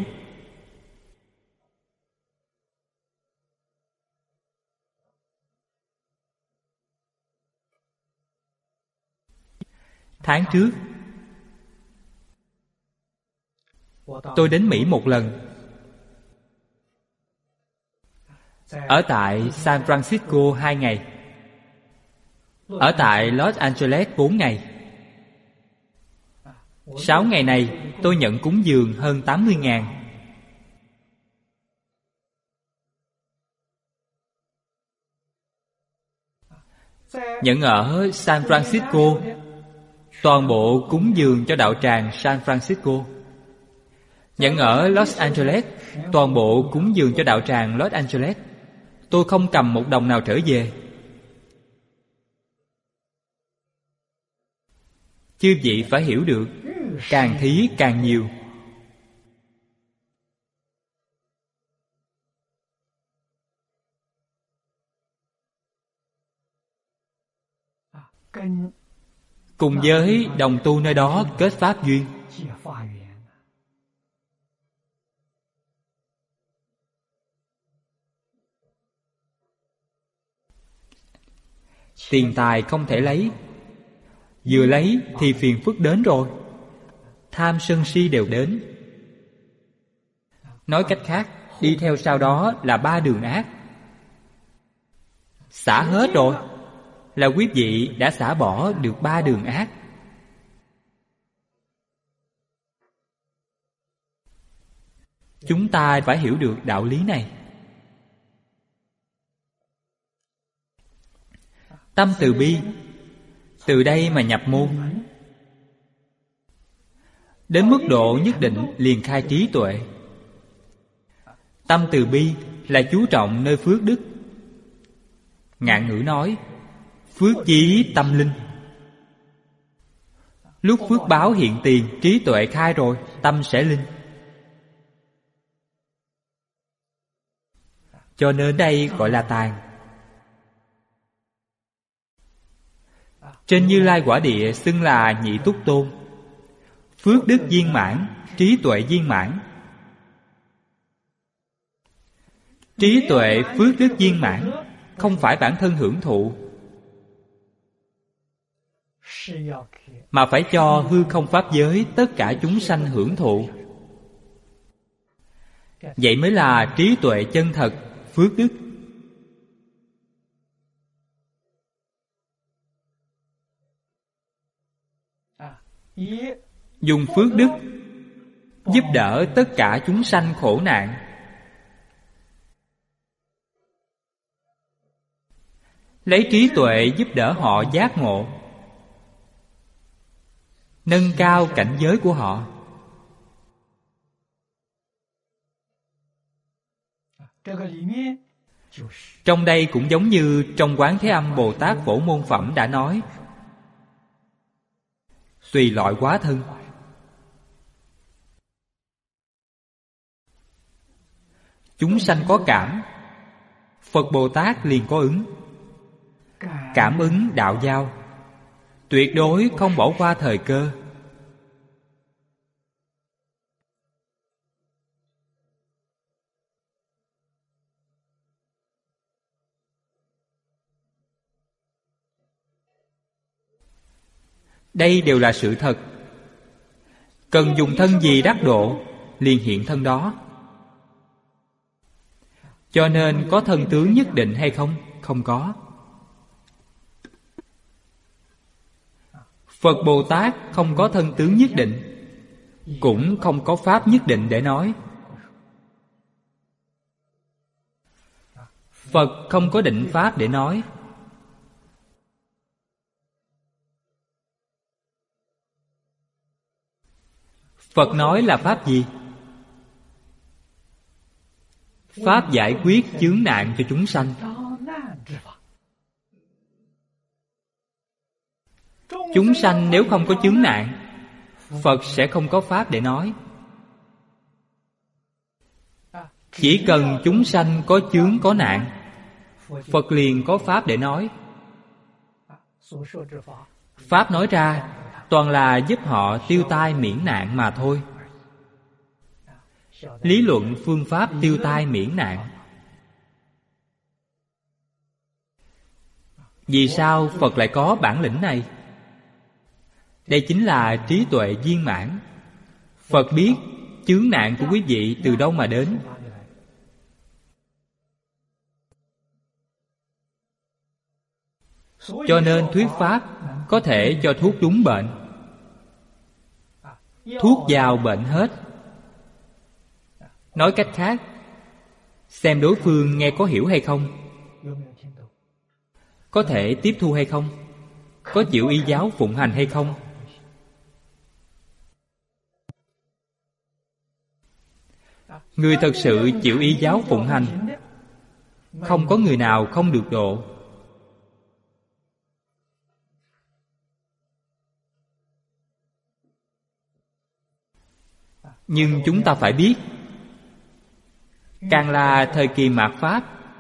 Speaker 1: Tháng trước tôi đến Mỹ một lần. Ở tại San Francisco 2 ngày. Ở tại Los Angeles 4 ngày. 6 ngày này tôi nhận cúng dường hơn 80.000. Nhận ở San Francisco, toàn bộ cúng dường cho đạo tràng San Francisco. Nhận ở Los Angeles, toàn bộ cúng dường cho đạo tràng Los Angeles. Tôi không cầm một đồng nào trở về. Chư vị phải hiểu được, càng thí càng nhiều. Cùng với đồng tu nơi đó kết pháp duyên. Tiền tài không thể lấy, vừa lấy thì phiền phức đến rồi. Tham sân si đều đến. Nói cách khác, đi theo sau đó là 3 đường ác. Xả hết rồi là quý vị đã xả bỏ được 3 đường ác. Chúng ta phải hiểu được đạo lý này. Tâm từ bi, từ đây mà nhập môn. Đến mức độ nhất định liền khai trí tuệ. Tâm từ bi là chú trọng nơi phước đức. Ngạn ngữ nói, phước chí tâm linh. Lúc phước báo hiện tiền, trí tuệ khai rồi, tâm sẽ linh. Cho nên đây gọi là tàn. Trên Như Lai quả địa xưng là nhị túc tôn. Phước đức viên mãn, trí tuệ viên mãn. Trí tuệ phước đức viên mãn không phải bản thân hưởng thụ, mà phải cho hư không pháp giới tất cả chúng sanh hưởng thụ. Vậy mới là trí tuệ chân thật, phước đức. Dùng phước đức giúp đỡ tất cả chúng sanh khổ nạn. Lấy trí tuệ giúp đỡ họ giác ngộ, nâng cao cảnh giới của họ. Trong đây cũng giống như trong Quán Thế Âm Bồ Tát Phổ Môn Phẩm đã nói, tùy loại hóa thân. Chúng sanh có cảm, Phật Bồ Tát liền có ứng. Cảm ứng đạo giao, tuyệt đối không bỏ qua thời cơ. Đây đều là sự thật. Cần dùng thân gì đắc độ, liền hiện thân đó. Cho nên có thân tướng nhất định hay không? Không có. Phật Bồ Tát không có thân tướng nhất định, cũng không có pháp nhất định để nói. Phật không có định pháp để nói. Phật nói là pháp gì? Pháp giải quyết chướng nạn cho chúng sanh. Chúng sanh nếu không có chướng nạn, Phật sẽ không có pháp để nói. Chỉ cần chúng sanh có chướng có nạn, Phật liền có pháp để nói. Pháp nói ra toàn là giúp họ tiêu tai miễn nạn mà thôi. Lý luận phương pháp tiêu tai miễn nạn. Vì sao Phật lại có bản lĩnh này? Đây chính là trí tuệ viên mãn. Phật biết chướng nạn của quý vị từ đâu mà đến. Cho nên thuyết pháp có thể cho thuốc đúng bệnh. Thuốc vào bệnh hết. Nói cách khác, xem đối phương nghe có hiểu hay không, có thể tiếp thu hay không, có chịu y giáo phụng hành hay không. Người thật sự chịu y giáo phụng hành, không có người nào không được độ. Nhưng chúng ta phải biết, càng là thời kỳ mạt Pháp,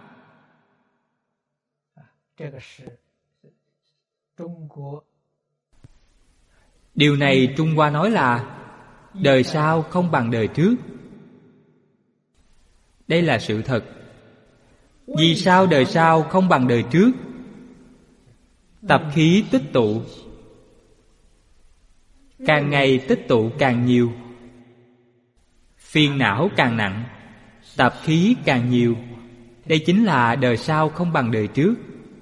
Speaker 1: điều này Trung Hoa nói là đời sau không bằng đời trước. Đây là sự thật. Vì sao đời sau không bằng đời trước? Tập khí tích tụ, càng ngày tích tụ càng nhiều, phiền não càng nặng, tập khí càng nhiều. Đây chính là đời sau không bằng đời trước.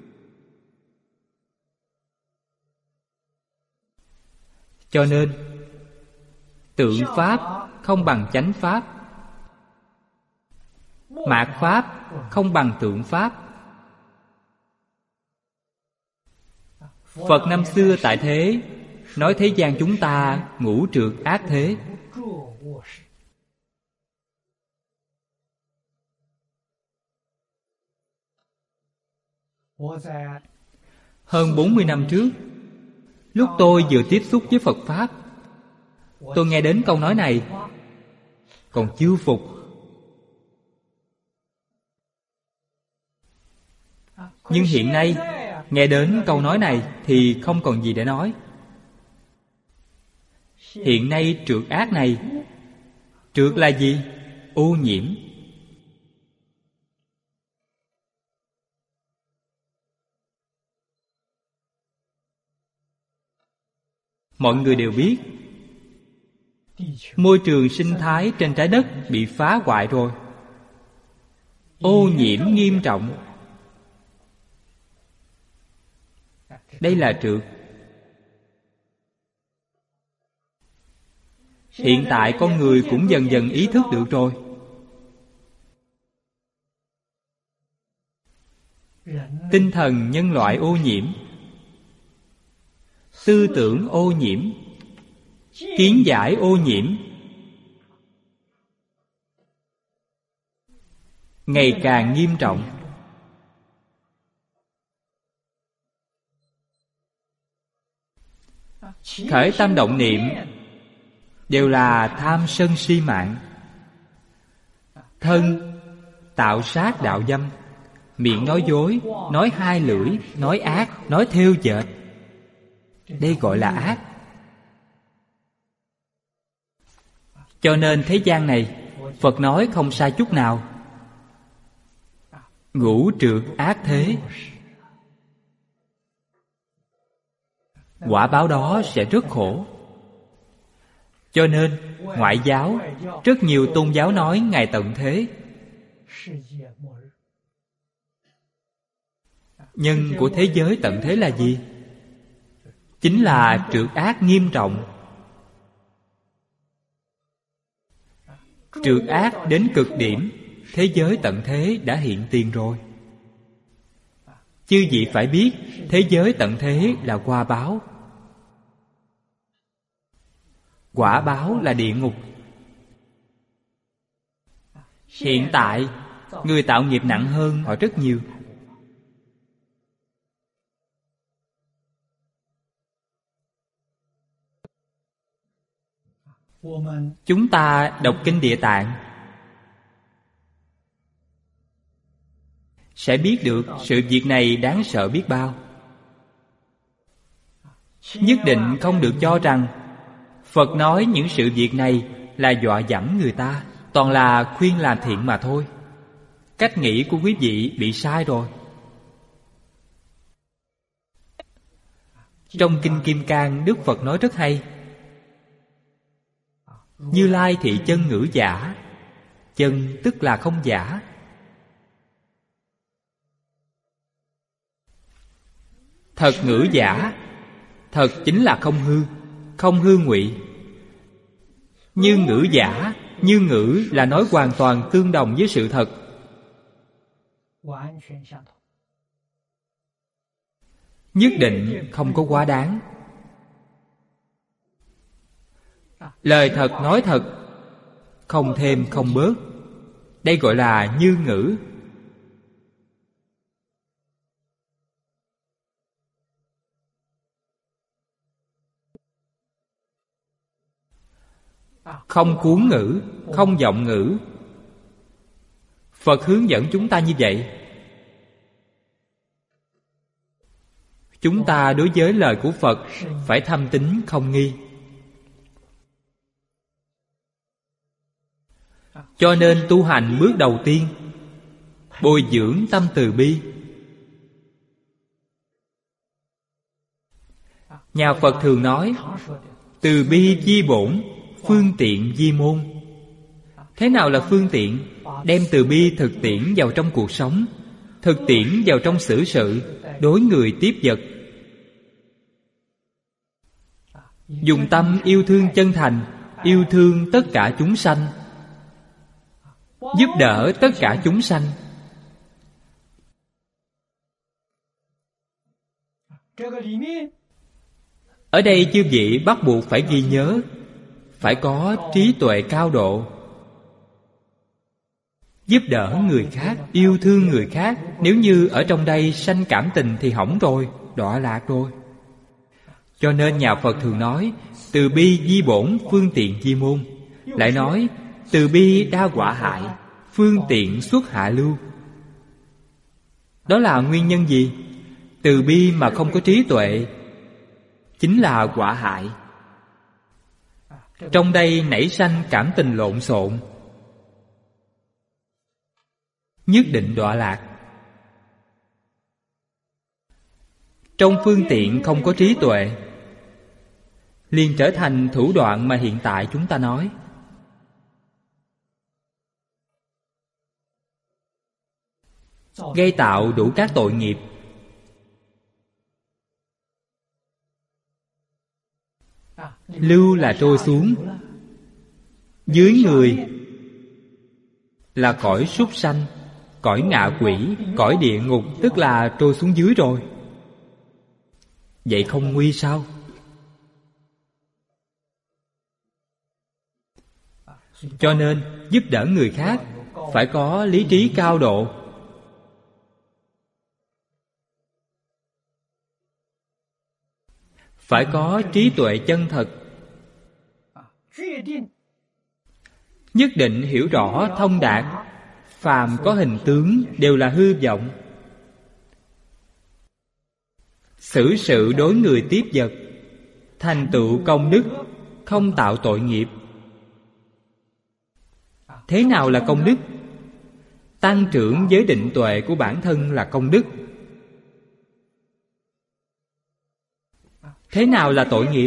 Speaker 1: Cho nên tượng pháp không bằng chánh pháp, mạt pháp không bằng tượng pháp. Phật năm xưa tại thế nói thế gian chúng ta ngũ trược ác thế. Hơn 40 năm trước, lúc tôi vừa tiếp xúc với Phật Pháp, tôi nghe đến câu nói này, còn chưa phục. Nhưng hiện nay, nghe đến câu nói này thì không còn gì để nói. Hiện nay trược ác này, trược là gì? Ô nhiễm. Mọi người đều biết, môi trường sinh thái trên trái đất bị phá hoại rồi, ô nhiễm nghiêm trọng. Đây là trược. Hiện tại con người cũng dần dần ý thức được rồi. Tinh thần nhân loại ô nhiễm, tư tưởng ô nhiễm, kiến giải ô nhiễm, ngày càng nghiêm trọng. Khởi tâm động niệm đều là tham sân si mạng. Thân tạo sát đạo dâm, miệng nói dối, nói hai lưỡi, nói ác, nói thêu dệt. Đây gọi là ác. Cho nên thế gian này, Phật nói không sai chút nào. Ngũ trược ác thế. Quả báo đó sẽ rất khổ. Cho nên ngoại giáo, rất nhiều tôn giáo nói Ngài tận thế. Nhân của thế giới tận thế là gì? Chính là trược ác nghiêm trọng. Trược ác đến cực điểm, thế giới tận thế đã hiện tiền rồi. Chư vị phải biết, thế giới tận thế là quả báo. Quả báo là địa ngục. Hiện tại, người tạo nghiệp nặng hơn họ rất nhiều. Chúng ta đọc kinh Địa Tạng sẽ biết được sự việc này đáng sợ biết bao. Nhất định không được cho rằng Phật nói những sự việc này là dọa dẫm người ta, toàn là khuyên làm thiện mà thôi. Cách nghĩ của quý vị bị sai rồi. Trong Kinh Kim Cang, Đức Phật nói rất hay. Như Lai thị chân ngữ giả. Chân tức là không giả. Thật ngữ giả. Thật chính là không hư, không hư ngụy. Như ngữ giả, như ngữ là nói hoàn toàn tương đồng với sự thật. Nhất định không có quá đáng. Lời thật nói thật, không thêm không bớt. Đây gọi là như ngữ. Không cuốn ngữ, không vọng ngữ. Phật hướng dẫn chúng ta như vậy. Chúng ta đối với lời của Phật phải thâm tín không nghi. Cho nên tu hành bước đầu tiên, bồi dưỡng tâm từ bi. Nhà Phật thường nói từ bi di bổn, phương tiện di môn. Thế nào là phương tiện? Đem từ bi thực tiễn vào trong cuộc sống, thực tiễn vào trong xử sự, đối người tiếp vật. Dùng tâm yêu thương chân thành, yêu thương tất cả chúng sanh, giúp đỡ tất cả chúng sanh. Ở đây chư vị bắt buộc phải ghi nhớ, phải có trí tuệ cao độ. Giúp đỡ người khác, yêu thương người khác. Nếu như ở trong đây sanh cảm tình thì hỏng rồi, đọa lạc rồi. Cho nên nhà Phật thường nói từ bi di bổn, phương tiện di môn. Lại nói từ bi đa quả hại, phương tiện xuất hạ lưu. Đó là nguyên nhân gì? Từ bi mà không có trí tuệ chính là quả hại. Trong đây nảy sanh cảm tình lộn xộn, nhất định đọa lạc. Trong phương tiện không có trí tuệ, liền trở thành thủ đoạn mà hiện tại chúng ta nói. Gây tạo đủ các tội nghiệp. Lưu là trôi xuống, dưới người là cõi súc sanh, cõi ngạ quỷ, cõi địa ngục, tức là trôi xuống dưới rồi. Vậy không nguy sao? Cho nên giúp đỡ người khác phải có lý trí cao độ, phải có trí tuệ chân thật, nhất định hiểu rõ thông đạt. Phàm có hình tướng đều là hư vọng. Xử sự đối người tiếp vật, thành tựu công đức, không tạo tội nghiệp. Thế nào là công đức? Tăng trưởng giới định tuệ của bản thân là công đức. Thế nào là tội nghiệp?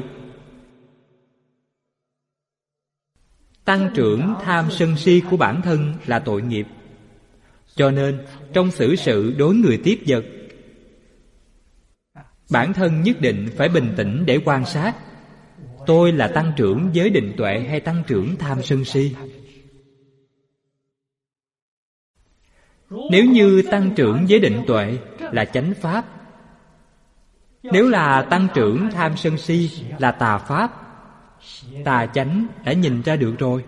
Speaker 1: Tăng trưởng tham sân si của bản thân là tội nghiệp. Cho nên trong xử sự đối người tiếp vật, bản thân nhất định phải bình tĩnh để quan sát. Tôi là tăng trưởng giới định tuệ hay tăng trưởng tham sân si? Nếu như tăng trưởng giới định tuệ là chánh pháp, nếu là tăng trưởng tham sân si là tà pháp. Tà chánh đã nhìn ra được rồi.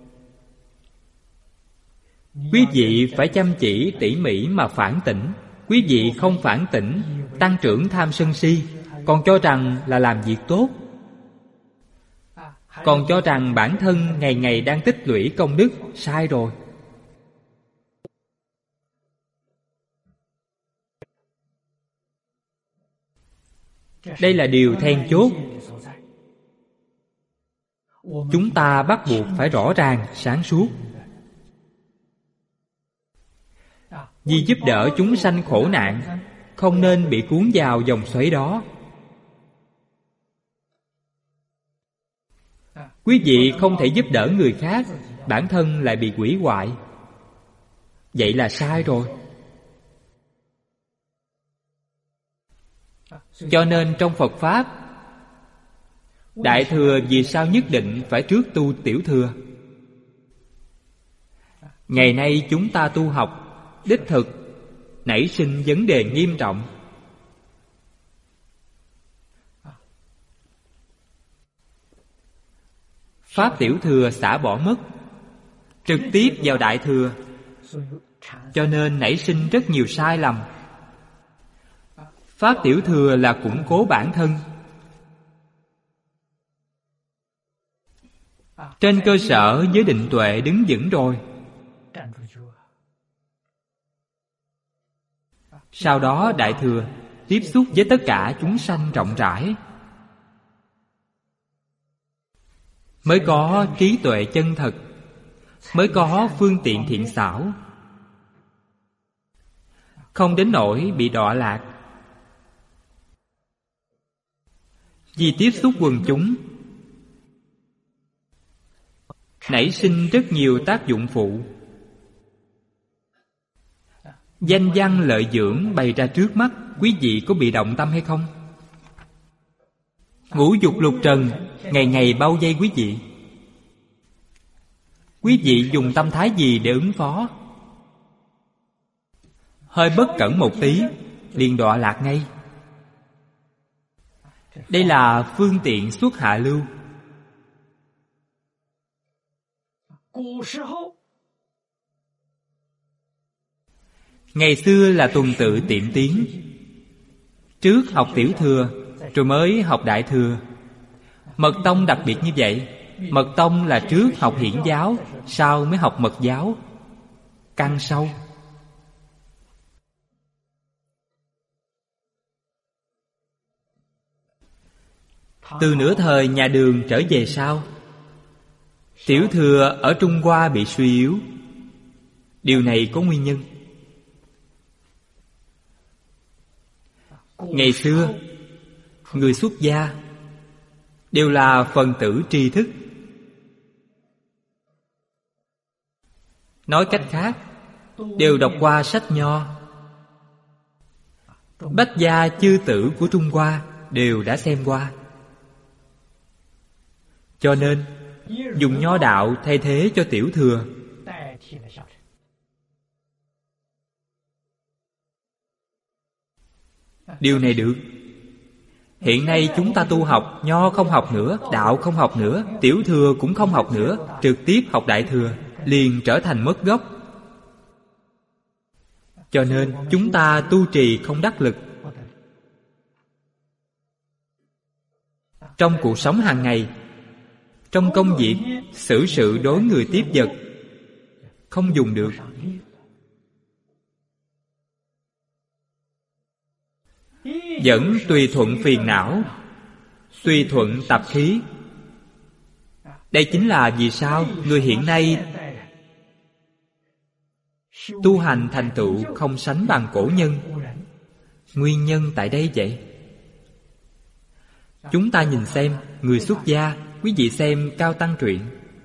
Speaker 1: Quý vị phải chăm chỉ tỉ mỉ mà phản tỉnh. Quý vị không phản tỉnh, tăng trưởng tham sân si, còn cho rằng là làm việc tốt, còn cho rằng bản thân ngày ngày đang tích lũy công đức. Sai rồi. Đây là điều then chốt. Chúng ta bắt buộc phải rõ ràng, sáng suốt. Vì giúp đỡ chúng sanh khổ nạn, không nên bị cuốn vào dòng xoáy đó. Quý vị không thể giúp đỡ người khác, bản thân lại bị hủy hoại. Vậy là sai rồi. Cho nên trong Phật Pháp, Đại Thừa vì sao nhất định phải trước tu Tiểu Thừa? Ngày nay chúng ta tu học đích thực nảy sinh vấn đề nghiêm trọng. Pháp Tiểu Thừa xả bỏ mất, trực tiếp vào Đại Thừa, cho nên nảy sinh rất nhiều sai lầm. Pháp Tiểu Thừa là củng cố bản thân. Trên cơ sở giới định tuệ đứng vững rồi, sau đó Đại Thừa tiếp xúc với tất cả chúng sanh rộng rãi, mới có trí tuệ chân thật, mới có phương tiện thiện xảo, không đến nỗi bị đọa lạc. Vì tiếp xúc quần chúng nảy sinh rất nhiều tác dụng phụ. Danh văn lợi dưỡng bày ra trước mắt, quý vị có bị động tâm hay không? Ngũ dục lục trần ngày ngày bao vây quý vị. Quý vị dùng tâm thái gì để ứng phó? Hơi bất cẩn một tí liền đọa lạc ngay. Đây là phương tiện xuất hạ lưu. Ngày xưa là tuần tự tiệm tiến. Trước học tiểu thừa, rồi mới học đại thừa. Mật tông đặc biệt như vậy. Mật tông là trước học hiển giáo, sau mới học mật giáo. Căn sâu. Từ nửa thời nhà Đường trở về sau, tiểu thừa ở Trung Hoa bị suy yếu. Điều này có nguyên nhân. Ngày xưa, người xuất gia đều là phần tử tri thức. Nói cách khác, đều đọc qua sách nho. Bách gia chư tử của Trung Hoa đều đã xem qua. Cho nên dùng nho đạo thay thế cho tiểu thừa. Điều này được. Hiện nay chúng ta tu học, nho không học nữa, đạo không học nữa, tiểu thừa cũng không học nữa, trực tiếp học đại thừa, liền trở thành mất gốc. Cho nên chúng ta tu trì không đắc lực. Trong cuộc sống hàng ngày, trong công việc, xử sự đối người tiếp vật, không dùng được. Vẫn tùy thuận phiền não, tùy thuận tập khí. Đây chính là vì sao người hiện nay tu hành thành tựu không sánh bằng cổ nhân. Nguyên nhân tại đây vậy. Chúng ta nhìn xem người xuất gia. Quý vị xem Cao Tăng truyện,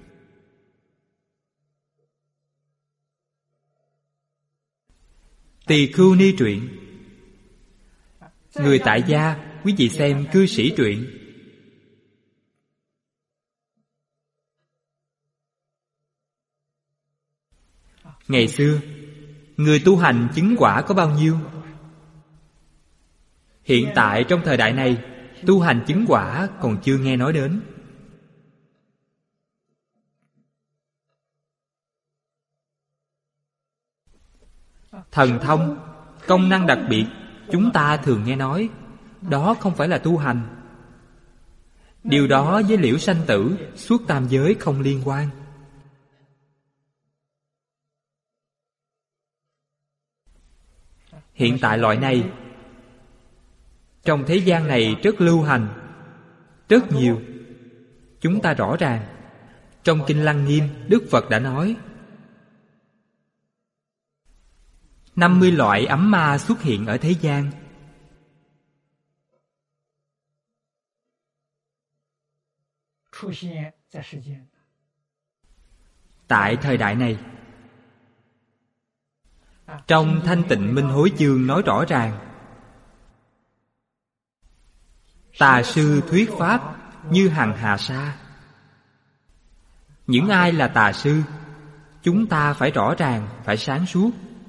Speaker 1: Tỳ Khưu Ni truyện, người tại gia. Quý vị xem Cư Sĩ truyện. Ngày xưa người tu hành chứng quả có bao nhiêu? Hiện tại trong thời đại này, tu hành chứng quả còn chưa nghe nói đến. Thần thông, công năng đặc biệt, chúng ta thường nghe nói, đó không phải là tu hành. Điều đó với liễu sanh tử, xuất tam giới không liên quan. Hiện tại loại này trong thế gian này rất lưu hành, rất nhiều. Chúng ta rõ ràng, trong Kinh Lăng Nghiêm, Đức Phật đã nói 50 loại ấm ma xuất hiện ở thế gian. Tại thời đại này, trong Thanh Tịnh Minh Hối chương nói rõ ràng, tà sư thuyết pháp như hằng hà sa. Những ai là tà sư, chúng ta phải rõ ràng, phải sáng suốt.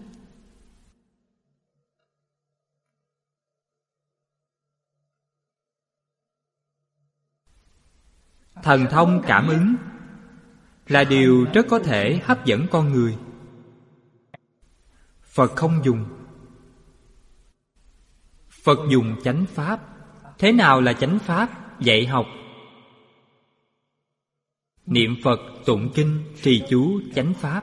Speaker 1: Thần thông cảm ứng là điều rất có thể hấp dẫn con người. Phật không dùng. Phật dùng chánh pháp. Thế nào là chánh pháp? Dạy học, niệm Phật, tụng kinh, trì chú, chánh pháp.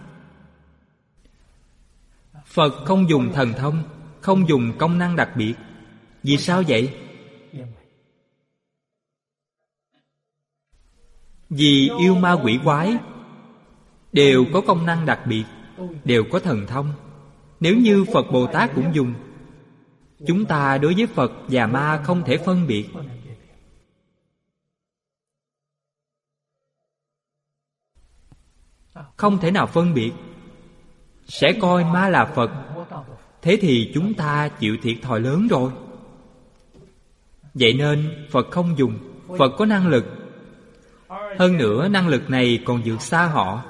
Speaker 1: Phật không dùng thần thông, không dùng công năng đặc biệt. Vì sao vậy? Vì yêu ma quỷ quái đều có công năng đặc biệt, đều có thần thông. Nếu như Phật Bồ Tát cũng dùng, chúng ta đối với Phật và ma không thể phân biệt. không thể nào phân biệt, sẽ coi ma là Phật. Thế thì chúng ta chịu thiệt thòi lớn rồi. Vậy nên Phật không dùng. Phật có năng lực. Hơn nữa năng lực này còn vượt xa họ.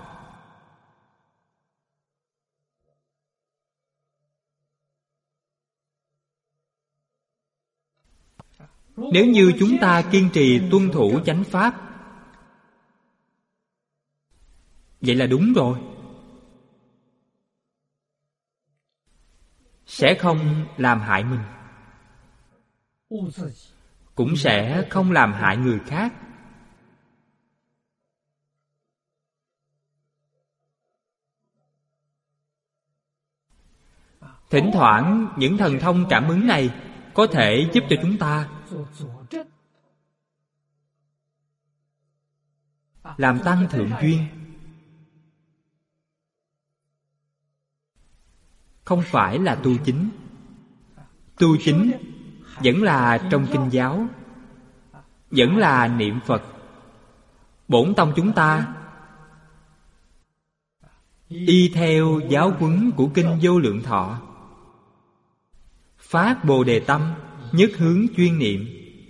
Speaker 1: Nếu như chúng ta kiên trì tuân thủ chánh pháp, vậy là đúng rồi. Sẽ không làm hại mình, cũng sẽ không làm hại người khác. Thỉnh thoảng những thần thông cảm ứng này có thể giúp cho chúng ta làm tăng thượng duyên. Không phải là tu chính. Tu chính vẫn là trong kinh giáo, vẫn là niệm Phật. Bổn tông chúng ta y theo giáo huấn của kinh Vô Lượng Thọ, phát Bồ Đề tâm, nhất hướng chuyên niệm.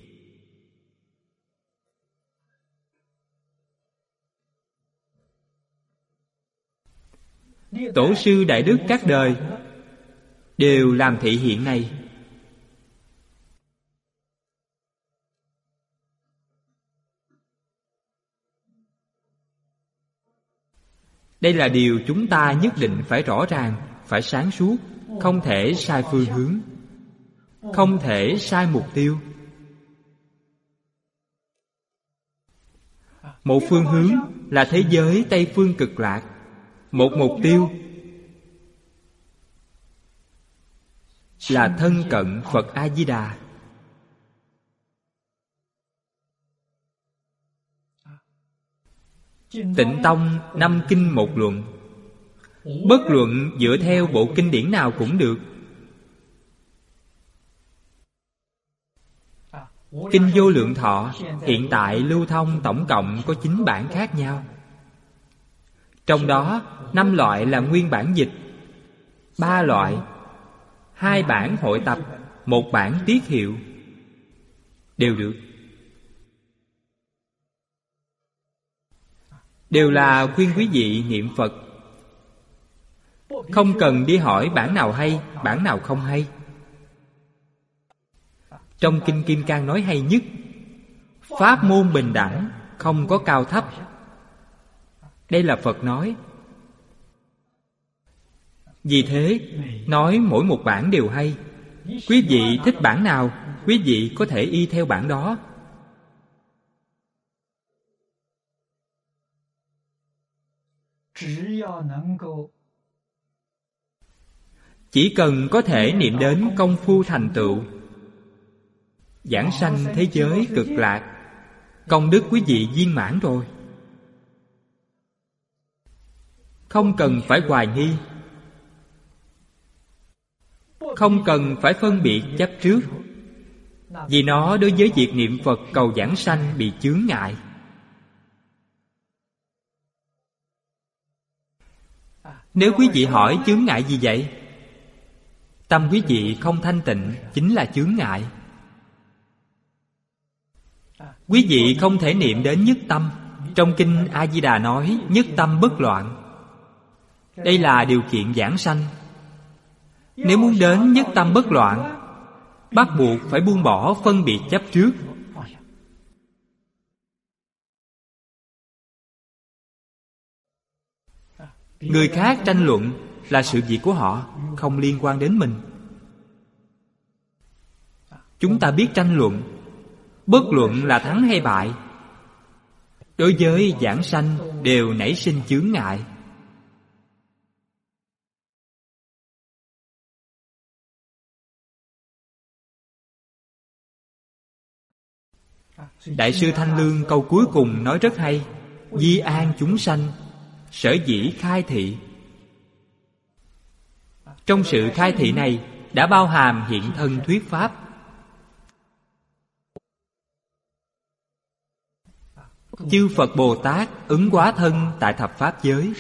Speaker 1: Tổ sư Đại Đức các đời đều làm thị hiện này. Đây là điều chúng ta nhất định phải rõ ràng, phải sáng suốt, không thể sai phương hướng, không thể sai mục tiêu. Một phương hướng là thế giới Tây Phương Cực Lạc, một mục tiêu là thân cận Phật A-di-đà. Tịnh Tông 5 kinh 1 luận. Bất luận dựa theo bộ kinh điển nào cũng được. Kinh Vô Lượng Thọ hiện tại lưu thông tổng cộng có 9 bản khác nhau. Trong đó 5 loại là nguyên bản dịch, 3 loại, 2 bản hội tập, 1 bản tiết hiệu, đều được. Đều là khuyên quý vị niệm Phật. Không cần đi hỏi bản nào hay, bản nào không hay. Trong Kinh Kim Cang nói hay nhất: pháp môn bình đẳng, không có cao thấp. Đây là Phật nói. Vì thế, nói mỗi một bản đều hay. Quý vị thích bản nào, quý vị có thể y theo bản đó. Chỉ cần có thể niệm đến công phu thành tựu giảng sanh thế giới Cực Lạc, công đức quý vị viên mãn rồi. Không cần phải hoài nghi, không cần phải phân biệt chấp trước, vì nó đối với việc niệm Phật cầu giảng sanh bị chướng ngại. Nếu quý vị hỏi chướng ngại gì vậy? Tâm quý vị không thanh tịnh chính là chướng ngại. Quý vị không thể niệm đến nhất tâm. Trong kinh A-di-đà nói nhất tâm bất loạn. Đây là điều kiện giảng sanh. Nếu muốn đến nhất tâm bất loạn, bắt buộc phải buông bỏ phân biệt chấp trước. Người khác tranh luận là sự việc của họ, không liên quan đến mình. Chúng ta biết tranh luận, bất luận là thắng hay bại, đối với giảng sanh đều nảy sinh chướng ngại. Đại sư Thanh Lương câu cuối cùng nói rất hay: di an chúng sanh, sở dĩ khai thị. Trong sự khai thị này đã bao hàm hiện thân thuyết pháp. Chư Phật Bồ Tát ứng hóa thân tại thập Pháp giới.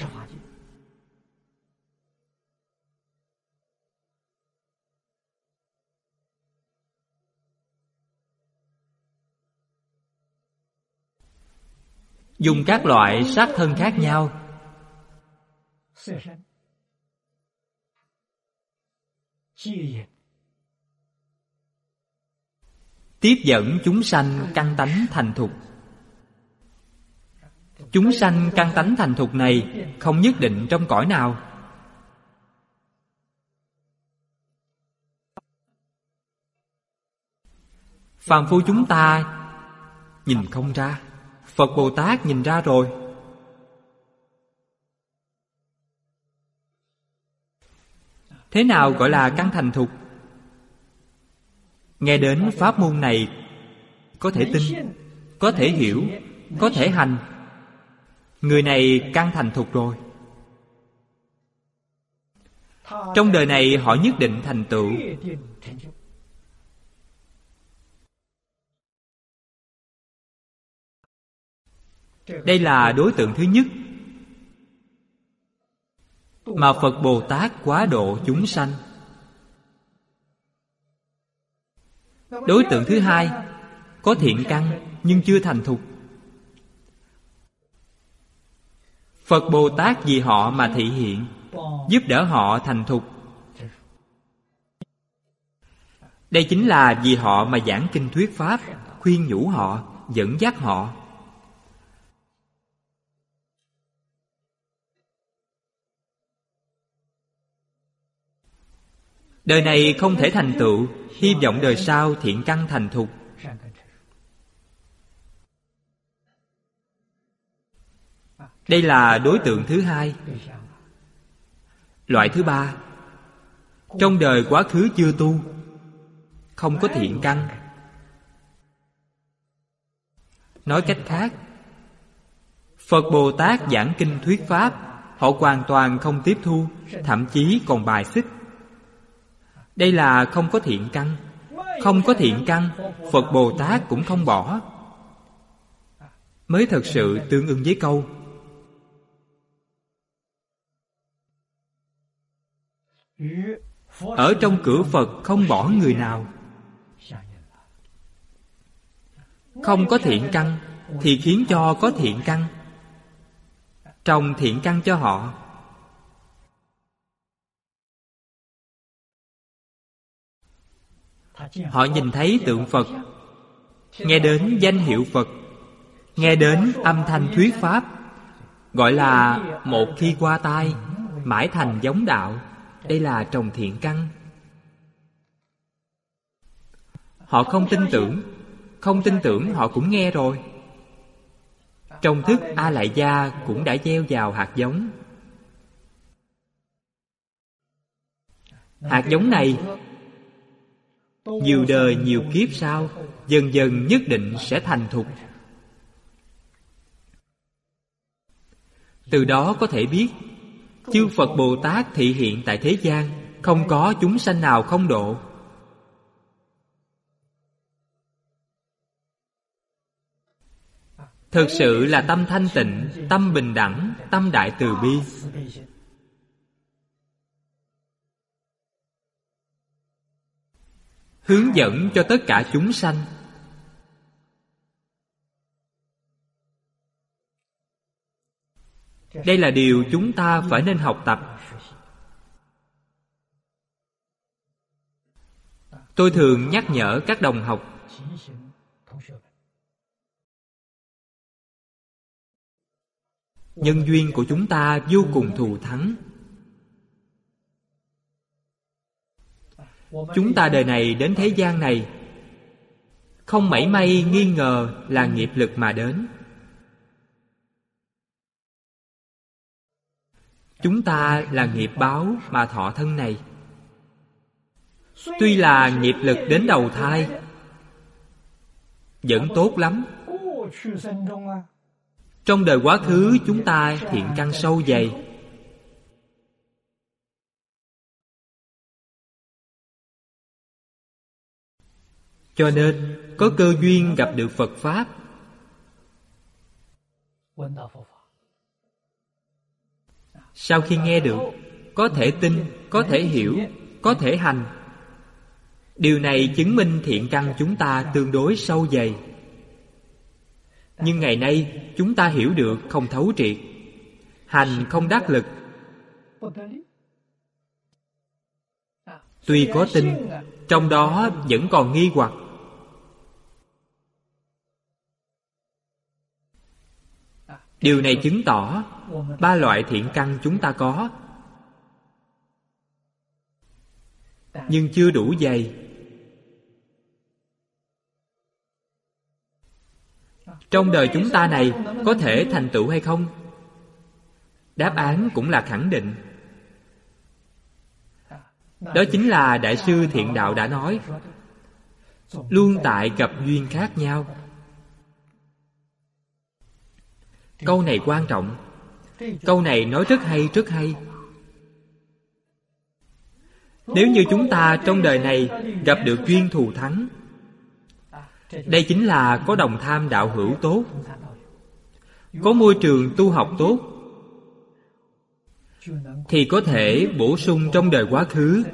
Speaker 1: Dùng các loại sắc thân khác nhau tiếp dẫn chúng sanh căn tánh thành thục. Chúng sanh căn tánh thành thục này không nhất định trong cõi nào. Phàm phu chúng ta nhìn không ra, Phật Bồ Tát nhìn ra rồi. Thế nào gọi là căn thành thục? Nghe đến pháp môn này có thể tin, có thể hiểu, có thể hành. Người này căn thành thục rồi. Trong đời này họ nhất định thành tựu. Đây là đối tượng thứ nhất mà Phật Bồ Tát hóa độ chúng sanh. Đối tượng thứ hai có thiện căn nhưng chưa thành thục. Phật Bồ Tát vì họ mà thị hiện, giúp đỡ họ thành thục. Đây chính là vì họ mà giảng kinh thuyết pháp, khuyên nhủ họ, dẫn dắt họ. Đời này không thể thành tựu, hy vọng đời sau thiện căn thành thục. Đây là đối tượng thứ hai. Loại thứ ba, trong đời quá khứ chưa tu, không có thiện căn. Nói cách khác, Phật Bồ Tát giảng kinh thuyết pháp, họ hoàn toàn không tiếp thu, thậm chí còn bài xích. Đây là không có thiện căn. Không có thiện căn, Phật Bồ Tát cũng không bỏ. Mới thật sự tương ưng với câu ở trong cửa Phật không bỏ người nào. Không có thiện căn thì khiến cho có thiện căn, trồng thiện căn cho họ. Họ nhìn thấy tượng Phật, nghe đến danh hiệu Phật, nghe đến âm thanh thuyết pháp, gọi là một khi qua tai, mãi thành giống đạo. Đây là trồng thiện căn. Họ không tin tưởng. Không tin tưởng họ cũng nghe rồi. Trong thức A Lại Gia cũng đã gieo vào hạt giống. Hạt giống này nhiều đời nhiều kiếp sau, dần dần nhất định sẽ thành thục. Từ đó có thể biết chư Phật Bồ Tát thị hiện tại thế gian, không có chúng sanh nào không độ. Thực sự là tâm thanh tịnh, tâm bình đẳng, tâm đại từ bi. Hướng dẫn cho tất cả chúng sanh. Đây là điều chúng ta phải nên học tập. Tôi thường nhắc nhở các đồng học, nhân duyên của chúng ta vô cùng thù thắng. Chúng ta đời này đến thế gian này, không mảy may nghi ngờ là nghiệp lực mà đến. Chúng ta là nghiệp báo mà thọ thân này. Tuy là nghiệp lực đến đầu thai, vẫn tốt lắm. Trong đời quá khứ chúng ta thiện căn sâu dày. Cho nên có cơ duyên gặp được Phật Pháp. Sau khi nghe được, có thể tin, có thể hiểu, có thể hành. Điều này chứng minh thiện căn chúng ta tương đối sâu dày. Nhưng ngày nay chúng ta hiểu được không thấu triệt, hành không đắc lực. Tuy có tin, trong đó vẫn còn nghi hoặc. Điều này chứng tỏ ba loại thiện căn chúng ta có, nhưng chưa đủ dày. Trong đời chúng ta này có thể thành tựu hay không? Đáp án cũng là khẳng định. Đó chính là Đại sư Thiện Đạo đã nói, luôn tại gặp duyên khác nhau. Câu này quan trọng. Câu này nói rất hay, rất hay. Nếu như chúng ta trong đời này gặp được duyên thù thắng, đây chính là có đồng tham đạo hữu tốt, có môi trường tu học tốt, thì có thể bổ sung trong đời quá khứ.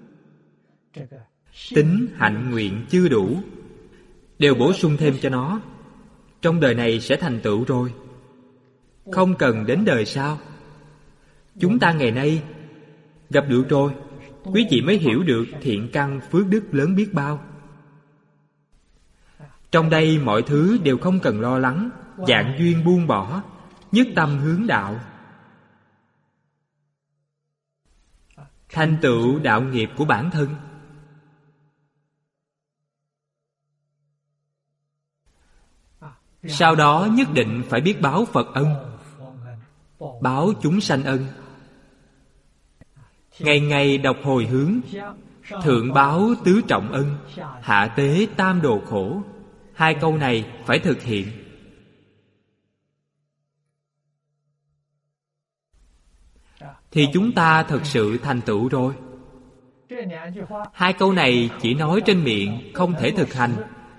Speaker 1: Tính, hạnh, nguyện chưa đủ, đều bổ sung thêm cho nó. Trong đời này sẽ thành tựu rồi, không cần đến đời sau. Chúng ta ngày nay gặp được rồi, quý vị mới hiểu được thiện căn phước đức lớn biết bao. Trong đây mọi thứ đều không cần lo lắng, dạng duyên buông bỏ, nhất tâm hướng đạo. Thành tựu đạo nghiệp của bản thân. Sau đó nhất định phải biết báo Phật ân, báo chúng sanh ân. Ngày ngày đọc hồi hướng, thượng báo tứ trọng ân, hạ tế tam đồ khổ. Hai câu này phải thực hiện. Thì chúng ta thật sự thành tựu rồi. Hai câu này chỉ nói trên miệng, không thể thực hành.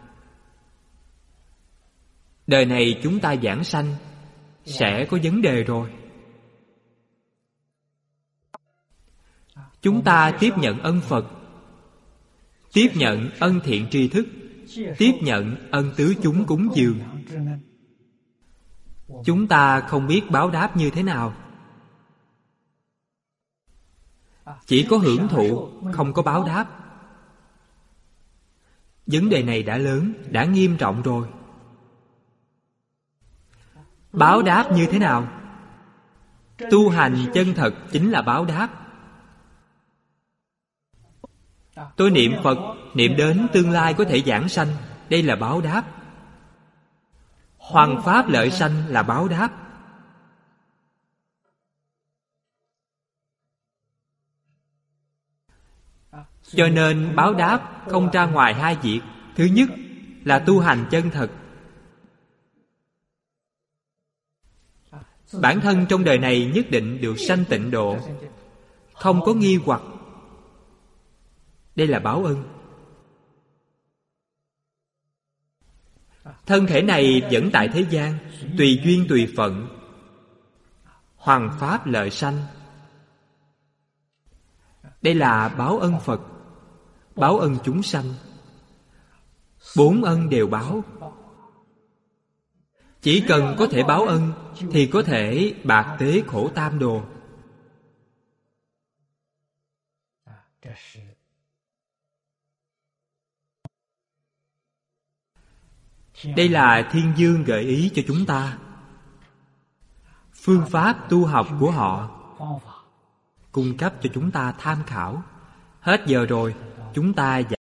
Speaker 1: Đời này chúng ta giảng sanh sẽ có vấn đề rồi. Chúng ta tiếp nhận ân Phật, tiếp nhận ân thiện tri thức, tiếp nhận ân tứ chúng cúng dường. Chúng ta không biết báo đáp như thế nào. Chỉ có hưởng thụ, không có báo đáp. Vấn đề này đã lớn, đã nghiêm trọng rồi. Báo đáp như thế nào? Tu hành chân thật chính là báo đáp. Tôi niệm Phật, niệm đến tương lai có thể giảng sanh, đây là báo đáp. Hoằng pháp lợi sanh là báo đáp. Cho nên báo đáp không ra ngoài hai việc. Thứ nhất là tu hành chân thật. Bản thân trong đời này nhất định được sanh tịnh độ, không có nghi hoặc. Đây là báo ân. Thân thể này vẫn tại thế gian, tùy duyên tùy phận, hoằng pháp lợi sanh. Đây là báo ân Phật, báo ân chúng sanh. Bốn ân đều báo. Chỉ cần có thể báo ân thì có thể bạc tế khổ tam đồ. Đây là Thiên Dương gợi ý cho chúng ta. Phương pháp tu học của họ cung cấp cho chúng ta tham khảo. Hết giờ rồi, chúng ta